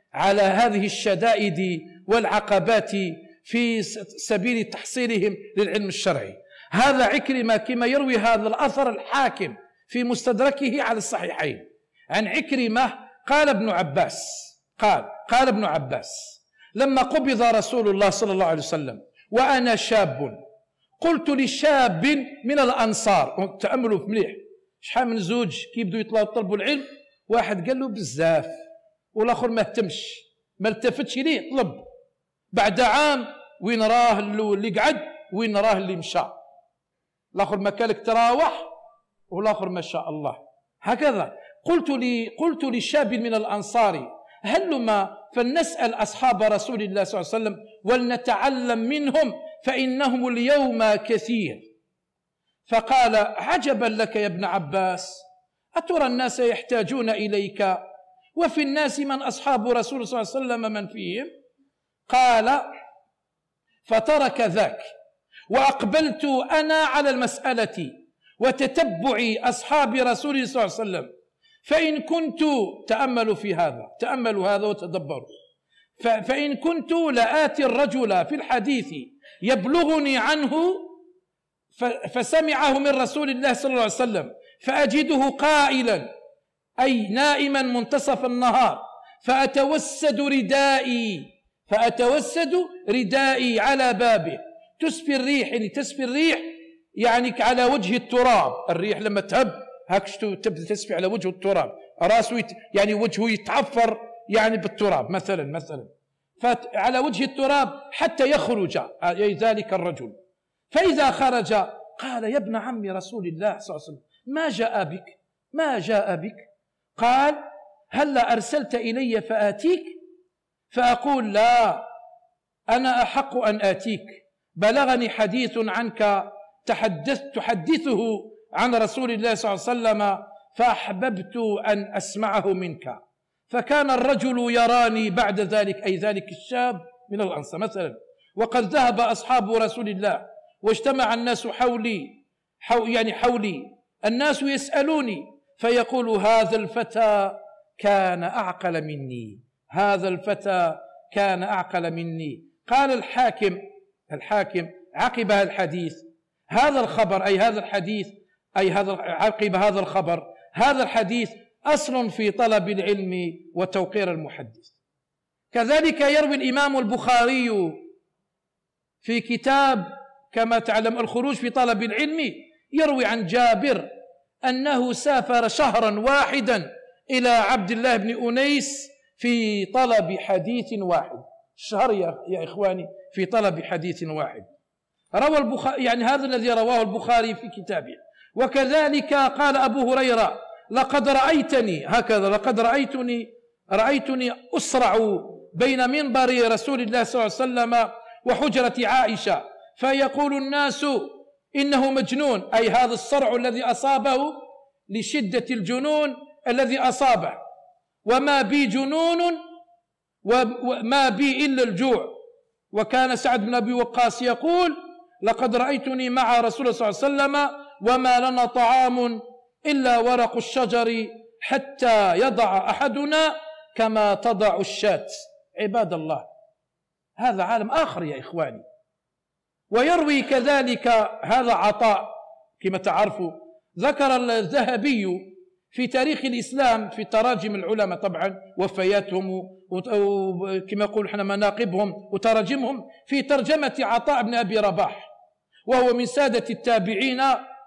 على هذه الشدائد والعقبات في سبيل تحصيلهم للعلم الشرعي. هذا عكرمة كما يروي هذا الأثر الحاكم في مستدركه على الصحيحين عن عكرمة قال ابن عباس قال قال ابن عباس لما قبض رسول الله صلى الله عليه وسلم وأنا شاب قلت لشاب من الأنصار، تأملوا في مليح، شحال من زوج كيبدوا يطلبوا العلم، واحد قال له بزاف والآخر ما اهتمش ما التفتش ليه، طلب بعد عام وين راه اللي قعد وين راه اللي مشى، الآخر ما كالك تراوح والآخر ما شاء الله. هكذا قلت لي قلت لشاب من الأنصار هلما فلنسأل أصحاب رسول الله صلى الله عليه وسلم ولنتعلم منهم فإنهم اليوم كثير. فقال عجبا لك يا ابن عباس، أترى الناس يحتاجون إليك وفي الناس من أصحاب رسول الله صلى الله عليه وسلم من فيهم؟ قال فترك ذاك وأقبلت أنا على المسألة وتتبع أصحاب رسول الله صلى الله عليه وسلم، فإن كنت تأملوا في هذا تأملوا هذا وتدبروا، فإن كنت لآتي الرجل في الحديث يبلغني عنه فسمعه من رسول الله صلى الله عليه وسلم فأجده قائلا أي نائما منتصف النهار فأتوسد ردائي فأتوسد ردائي على بابه تسفي الريح، يعني تسفي الريح يعني على وجه التراب، الريح لما تهب هكش تبدأ تسفي على وجه التراب، راسه يعني وجهه يتعفر يعني بالتراب مثلا مثلا فعلى وجه التراب حتى يخرج أي ذلك الرجل، فإذا خرج قال يا ابن عم رسول الله صلى الله عليه وسلم ما جاء بك ما جاء بك؟ قال هلا أرسلت إلي فآتيك؟ فأقول لا أنا أحق أن آتيك، بلغني حديث عنك تحدث تحدثه عن رسول الله صلى الله عليه وسلم فأحببت أن أسمعه منك. فكان الرجل يراني بعد ذلك أي ذلك الشاب من الأنصار مثلا، وقد ذهب أصحاب رسول الله واجتمع الناس حولي حو يعني حولي الناس يسألوني فيقول هذا الفتى كان أعقل مني هذا الفتى كان أعقل مني. قال الحاكم الحاكم عقب الحديث هذا الخبر أي هذا الحديث أي هذا عقب هذا الخبر هذا الحديث أصل في طلب العلم وتوقير المحدث. كذلك يروي الإمام البخاري في كتاب كما تعلم الخروج في طلب العلم يروي عن جابر أنه سافر شهرا واحدا إلى عبد الله بن أنيس في طلب حديث واحد، شهر يا إخواني في طلب حديث واحد. روى البخاري يعني هذا الذي رواه البخاري في كتابه. وكذلك قال أبو هريرة لقد رأيتني هكذا لقد رأيتني رأيتني أسرع بين منبر رسول الله صلى الله عليه وسلم وحجرة عائشة فيقول الناس إنه مجنون أي هذا الصرع الذي أصابه لشدة الجنون الذي أصابه، وما بي جنون وما بي إلا الجوع. وكان سعد بن أبي وقاص يقول لقد رأيتني مع رسول الله صلى الله عليه وسلم وما لنا طعام إلا ورق الشجر حتى يضع أحدنا كما تضع الشاة. عباد الله هذا عالم آخر يا إخواني. ويروي كذلك هذا عطاء كما تعرفوا ذكر الذهبي في تاريخ الإسلام في تراجم العلماء طبعا وفياتهم كما يقول احنا مناقبهم وتراجمهم في ترجمة عطاء بن أبي رباح، وهو من سادة التابعين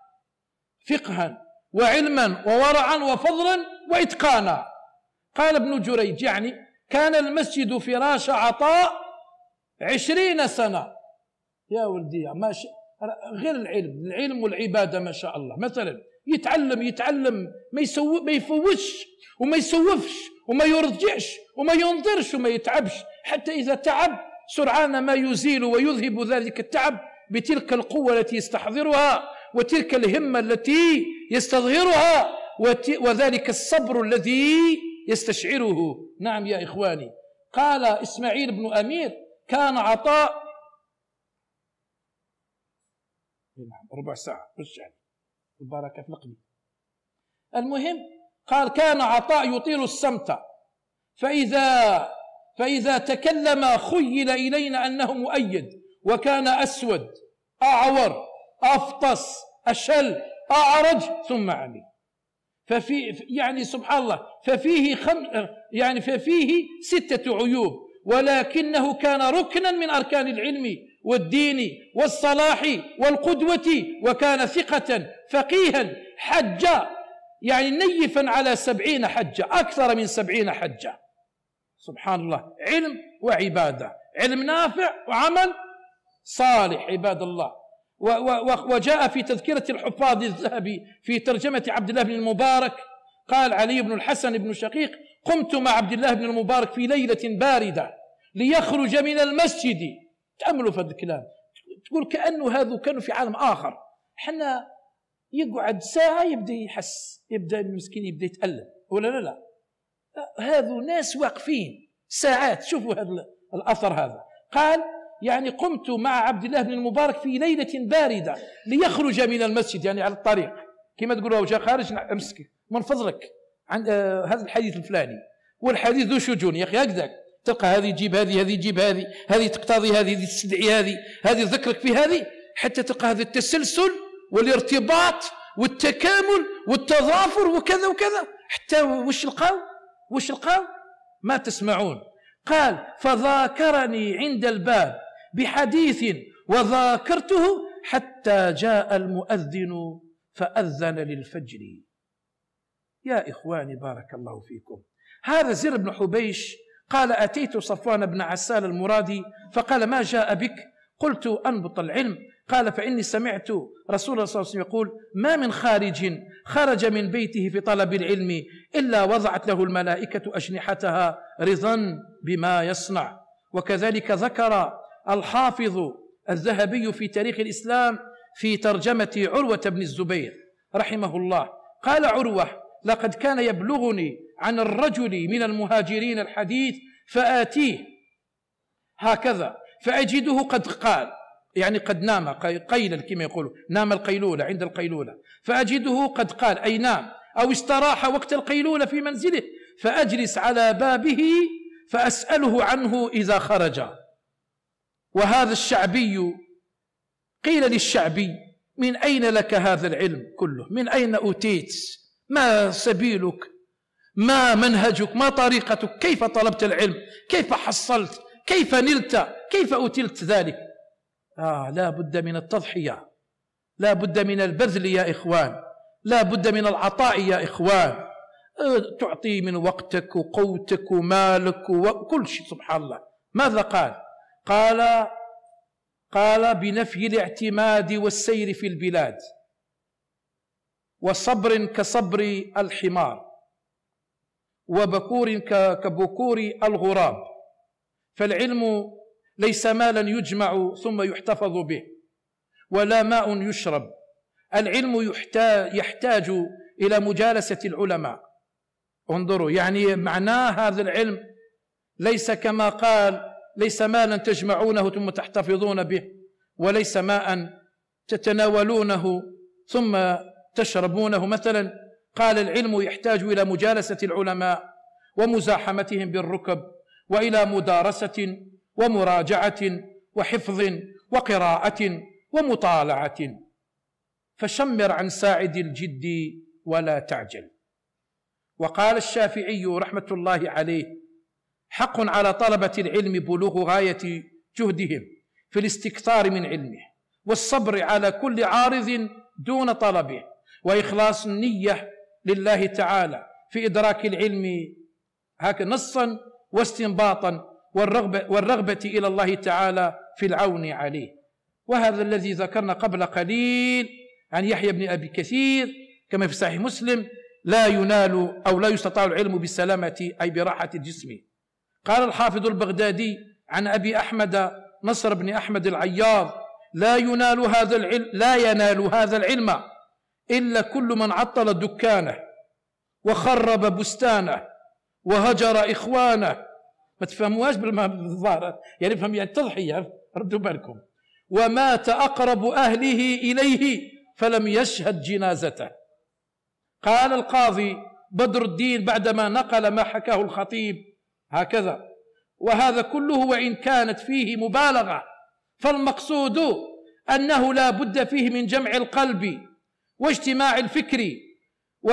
فقها وعلما وورعا وفضلا وإتقانا. قال ابن جريج يعني كان المسجد فراش عطاء عشرين سنة. يا ولدي ما ش... غير العلم العلم والعبادة ما شاء الله مثلا يتعلم يتعلم ما يسو ما يفوش وما يسوفش وما يرجعش وما ينظرش وما يتعبش، حتى إذا تعب سرعان ما يزيل ويذهب ذلك التعب بتلك القوة التي يستحضرها وتلك الهمة التي يستظهرها وذلك الصبر الذي يستشعره. نعم يا إخواني. قال إسماعيل بن أمير كان عطاء ربع ساعة وش يعني البركة في القلب. المهم قال كان عطاء يطيل الصمت فإذا فإذا تكلم خيل إلينا أنه مؤيد، وكان أسود أعور أفطس أشل أعرج ثم عمي. ففي يعني سبحان الله، ففيه خم يعني ففيه ستة عيوب، ولكنه كان ركنا من أركان العلم والدين والصلاح والقدوة، وكان ثقة فقيها حجا، يعني نيفا على سبعين حجة، أكثر من سبعين حجة. سبحان الله، علم وعبادة، علم نافع وعمل صالح عباد الله. وجاء في تذكرة الحفاظ الذهبي في ترجمة عبد الله بن المبارك قال علي بن الحسن بن شقيق: قمت مع عبد الله بن المبارك في ليلة باردة ليخرج من المسجد. تأملوا في هذا الكلام، تقول كأنه هذا كانوا في عالم آخر. حنا يقعد ساعة يبدأ يحس، يبدأ المسكين يبدأ يتألم، ولا لا لا هذو ناس واقفين ساعات. شوفوا هذا الأثر هذا. قال يعني قمت مع عبد الله بن المبارك في ليلة باردة ليخرج من المسجد، يعني على الطريق كما تقولوا جاء خارج، امسك من فضلك عن آه هذا الحديث الفلاني، والحديث ذو شجون يا أخي، هكذاك تلقى هذه تجيب هذه، هذه تجيب هذه، هذه تقتضي هذه، هذه تستدعي هذه، هذه ذكرك في هذه، حتى تلقى هذا التسلسل والارتباط والتكامل والتضافر وكذا وكذا، حتى وش لقاو وش لقاو ما تسمعون. قال: فذاكرني عند الباب بحديث وذاكرته حتى جاء المؤذن فأذن للفجر. يا إخواني بارك الله فيكم، هذا زر بن حبيش قال: أتيت صفوان بن عسال المرادي فقال: ما جاء بك؟ قلت: أنبط العلم. قال: فإني سمعت رسول الله صلى الله عليه وسلم يقول: ما من خارج خرج من بيته في طلب العلم إلا وضعت له الملائكة أجنحتها رضا بما يصنع. وكذلك ذكر الحافظ الذهبي في تاريخ الإسلام في ترجمة عروة بن الزبير رحمه الله، قال عروة: لقد كان يبلغني عن الرجل من المهاجرين الحديث فآتيه هكذا فأجده قد قال، يعني قد نام قيلا كما يقولوا، نام القيلولة عند القيلولة، فأجده قد قال أي نام أو استراح وقت القيلولة في منزله، فأجلس على بابه فأسأله عنه إذا خرج. وهذا الشعبي قيل للشعبي: من أين لك هذا العلم كله؟ من أين أوتيت؟ ما سبيلك؟ ما منهجك؟ ما طريقتك؟ كيف طلبت العلم؟ كيف حصلت؟ كيف نلت؟ كيف أوتلت ذلك؟ آه لا بد من التضحية، لا بد من البذل يا إخوان، لا بد من العطاء يا إخوان. آه تعطي من وقتك وقوتك ومالك وكل شيء. سبحان الله، ماذا قال؟ قال قال بنفي الاعتماد والسير في البلاد، وصبر كصبر الحمار، وبكور كبكور الغراب. فالعلم ليس مالا يجمع ثم يحتفظ به، ولا ماء يشرب. العلم يحتاج إلى مجالسة العلماء. انظروا، يعني معناه هذا العلم ليس كما قال: ليس مالا تجمعونه ثم تحتفظون به، وليس ماء تتناولونه ثم تشربونه مثلا. قال: العلم يحتاج إلى مجالسة العلماء ومزاحمتهم بالركب، وإلى مدارسة ومراجعة وحفظ وقراءة ومطالعة. فشمر عن ساعد الجد ولا تعجل. وقال الشافعي رحمة الله عليه: حق على طلبة العلم بلوغ غاية جهدهم في الاستكثار من علمه، والصبر على كل عارض دون طلبه، وإخلاص النية لله تعالى في إدراك العلم هكذا نصا واستنباطا، والرغبة, والرغبة إلى الله تعالى في العون عليه. وهذا الذي ذكرنا قبل قليل عن يحيى بن أبي كثير كما في صحيح مسلم: لا ينال أو لا يستطاع العلم بالسلامة أي براحة الجسم. قال الحافظ البغدادي عن أبي أحمد نصر بن أحمد العياض: لا ينال هذا العلم لا ينال هذا العلم إلا كل من عطل دكانه وخرب بستانه وهجر إخوانه. ما تفهموهاش بالظاهر، يعني فهم يعني تضحية، ردوا بالكم. ومات أقرب أهله إليه فلم يشهد جنازته. قال القاضي بدر الدين بعدما نقل ما حكاه الخطيب هكذا: وهذا كله وإن كانت فيه مبالغة، فالمقصود أنه لا بد فيه من جمع القلب واجتماع الفكر. و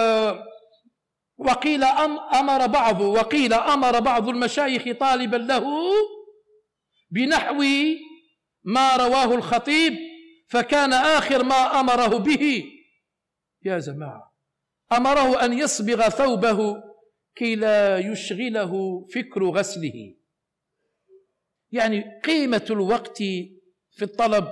وقيل أمر بعض وقيل أمر بعض المشايخ طالبا له بنحو ما رواه الخطيب، فكان آخر ما أمره به يا جماعة أمره أن يصبغ ثوبه كي لا يشغله فكر غسله. يعني قيمة الوقت في الطلب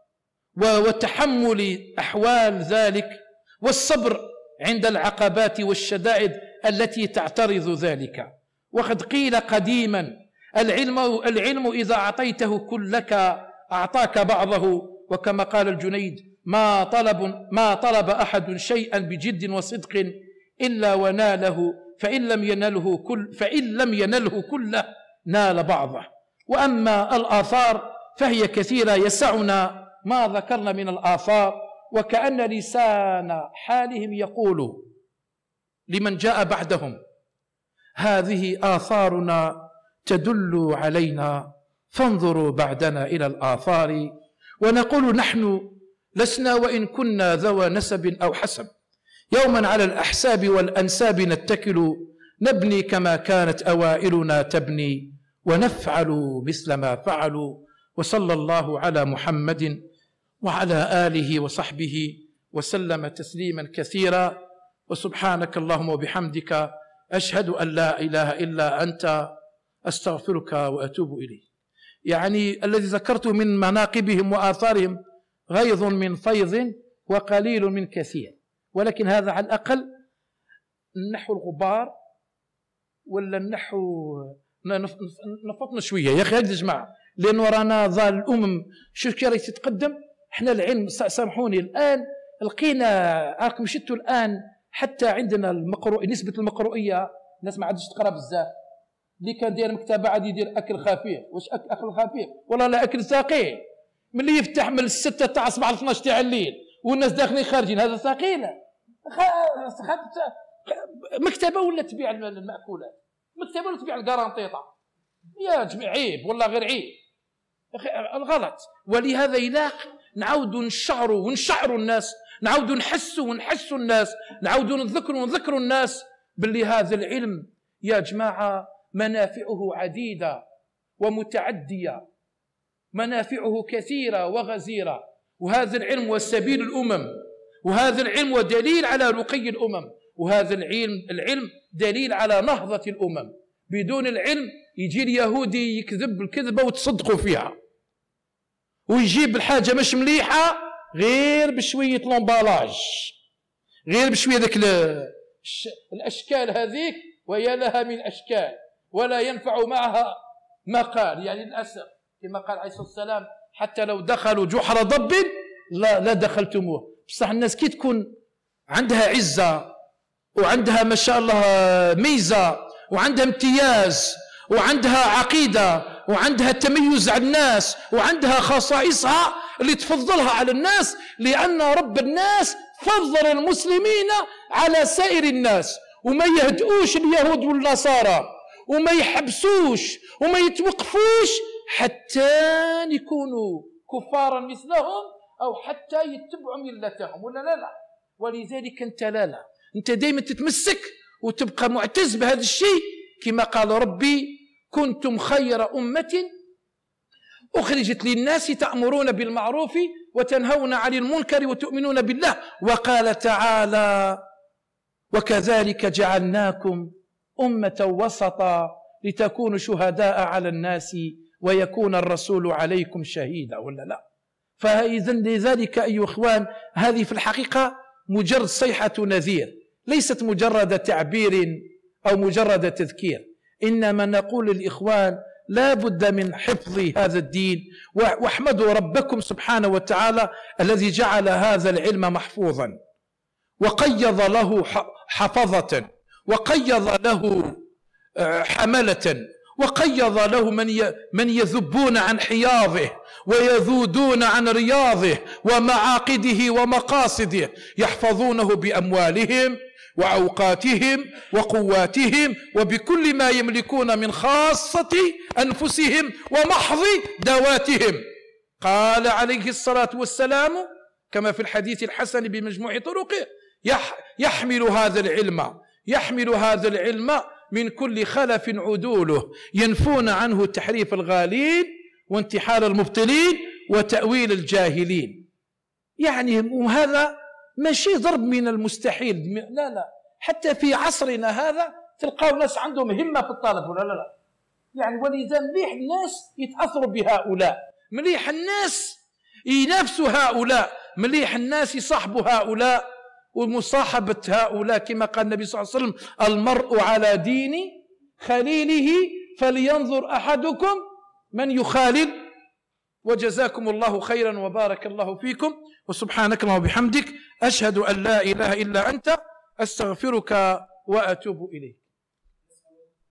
وتحمل أحوال ذلك والصبر عند العقبات والشدائد التي تعترض ذلك. وقد قيل قديما العلم, العلم إذا أعطيته كلك أعطاك بعضه، وكما قال الجنيد ما طلب, ما طلب أحد شيئا بجد وصدق إلا وناله، فإن لم ينله كل فإن لم ينله كله نال بعضه. وأما الآثار فهي كثيرة، يسعنا ما ذكرنا من الآثار، وكأن لسان حالهم يقول لمن جاء بعدهم هذه آثارنا تدل علينا، فانظروا بعدنا إلى الآثار. ونقول نحن لسنا وإن كنا ذوى نسب أو حسب، يوما على الأحساب والأنساب نتكل، نبني كما كانت أوائلنا تبني، ونفعل مثل ما فعلوا. وصلى الله على محمد وعلى آله وصحبه وسلم تسليما كثيرا. وسبحانك اللهم وبحمدك أشهد أن لا إله إلا أنت أستغفرك وأتوب إليك. يعني الذي ذكرته من مناقبهم وآثارهم غيظ من فيض وقليل من كثير، ولكن هذا على الأقل نحو الغبار ولا نحو نفطنا شوية يا أخي. هذه الجماعة لأنه رانا ظل الأمم شو كي تتقدم. احنا العلم سامحوني الآن لقينا راكم شتوا الآن حتى عندنا المقرؤ نسبة المقروئية الناس ما عادش تقرا بزاف. اللي كان داير مكتبة عاد يدير أكل خفيف. واش أكل خفيف؟ والله لا أكل ثقيل. ملي يفتح من الستة تاع الصباح ل اثناش تاع الليل والناس داخلين خارجين هذا ثقيلة. مكتبة ولا تبيع المأكولات، مكتبة ولا تبيع القرنطيطة. يا جماعة عيب والله غير عيب الغلط. ولهذا يلاق نعاودوا نشعروا ونشعروا الناس، نعاودوا نحسوا ونحسوا الناس، نعاودوا نذكروا ونذكروا الناس باللي هذا العلم يا جماعة منافعه عديدة ومتعدية، منافعه كثيرة وغزيرة. وهذا العلم وسبيل الأمم، وهذا العلم ودليل على رقي الأمم، وهذا العلم العلم دليل على نهضة الأمم. بدون العلم يجي اليهودي يكذب الكذبة وتصدقوا فيها، ويجيب الحاجة مش مليحة غير بشوية لومبالاج، غير بشوية ذاك الأشكال هذيك، ويا لها من أشكال ولا ينفع معها مقال. يعني للأسف كما قال عليه الصلاة والسلام حتى لو دخلوا جحر ضب لا, لا دخلتموه. بصح الناس كي تكون عندها عزة وعندها ما شاء الله ميزة وعندها امتياز وعندها عقيدة وعندها تميز على الناس وعندها خصائصها اللي تفضلها على الناس، لأن رب الناس فضل المسلمين على سائر الناس، وما يهدؤوش اليهود والنصارى وما يحبسوش وما يتوقفوش حتى يكونوا كفارا مثلهم أو حتى يتبعوا ملتهم، ولا لا لا. ولذلك أنت لا لا أنت دائما تتمسك وتبقى معتز بهذا الشيء، كما قال ربي كنتم خير أمة أخرجت للناس تأمرون بالمعروف وتنهون عن المنكر وتؤمنون بالله. وقال تعالى وكذلك جعلناكم أمة وسطا لتكونوا شهداء على الناس ويكون الرسول عليكم شهيدا، ولا لا. فإذا لذلك أيها الإخوان هذه في الحقيقة مجرد صيحة نذير، ليست مجرد تعبير أو مجرد تذكير، إنما نقول للإخوان لا بد من حفظ هذا الدين، واحمدوا ربكم سبحانه وتعالى الذي جعل هذا العلم محفوظا وقيض له حفظة وقيض له حملة وقيض له من من يذبون عن حياضه ويذودون عن رياضه ومعاقده ومقاصده، يحفظونه بأموالهم وأوقاتهم وقواتهم وبكل ما يملكون من خاصة أنفسهم ومحض ذواتهم. قال عليه الصلاة والسلام كما في الحديث الحسن بمجموع طرقه: يحمل هذا العلم يحمل هذا العلم من كل خلف عدوله ينفون عنه تحريف الغالين وانتحال المبطلين وتأويل الجاهلين. يعني وهذا ماشي ضرب من المستحيل، لا لا، حتى في عصرنا هذا تلقاو ناس عندهم همة في الطلب، ولا لا لا يعني. ولذا مليح الناس يتأثروا بهؤلاء، مليح الناس ينافسوا هؤلاء، مليح الناس يصاحبوا هؤلاء، ومصاحبة هؤلاء كما قال النبي صلى الله عليه وسلم: المرء على دين خليله فلينظر أحدكم من يخالل. وجزاكم الله خيرا وبارك الله فيكم، وسبحانك اللهم وبحمدك أشهد أن لا إله إلا أنت أستغفرك وأتوب إليك.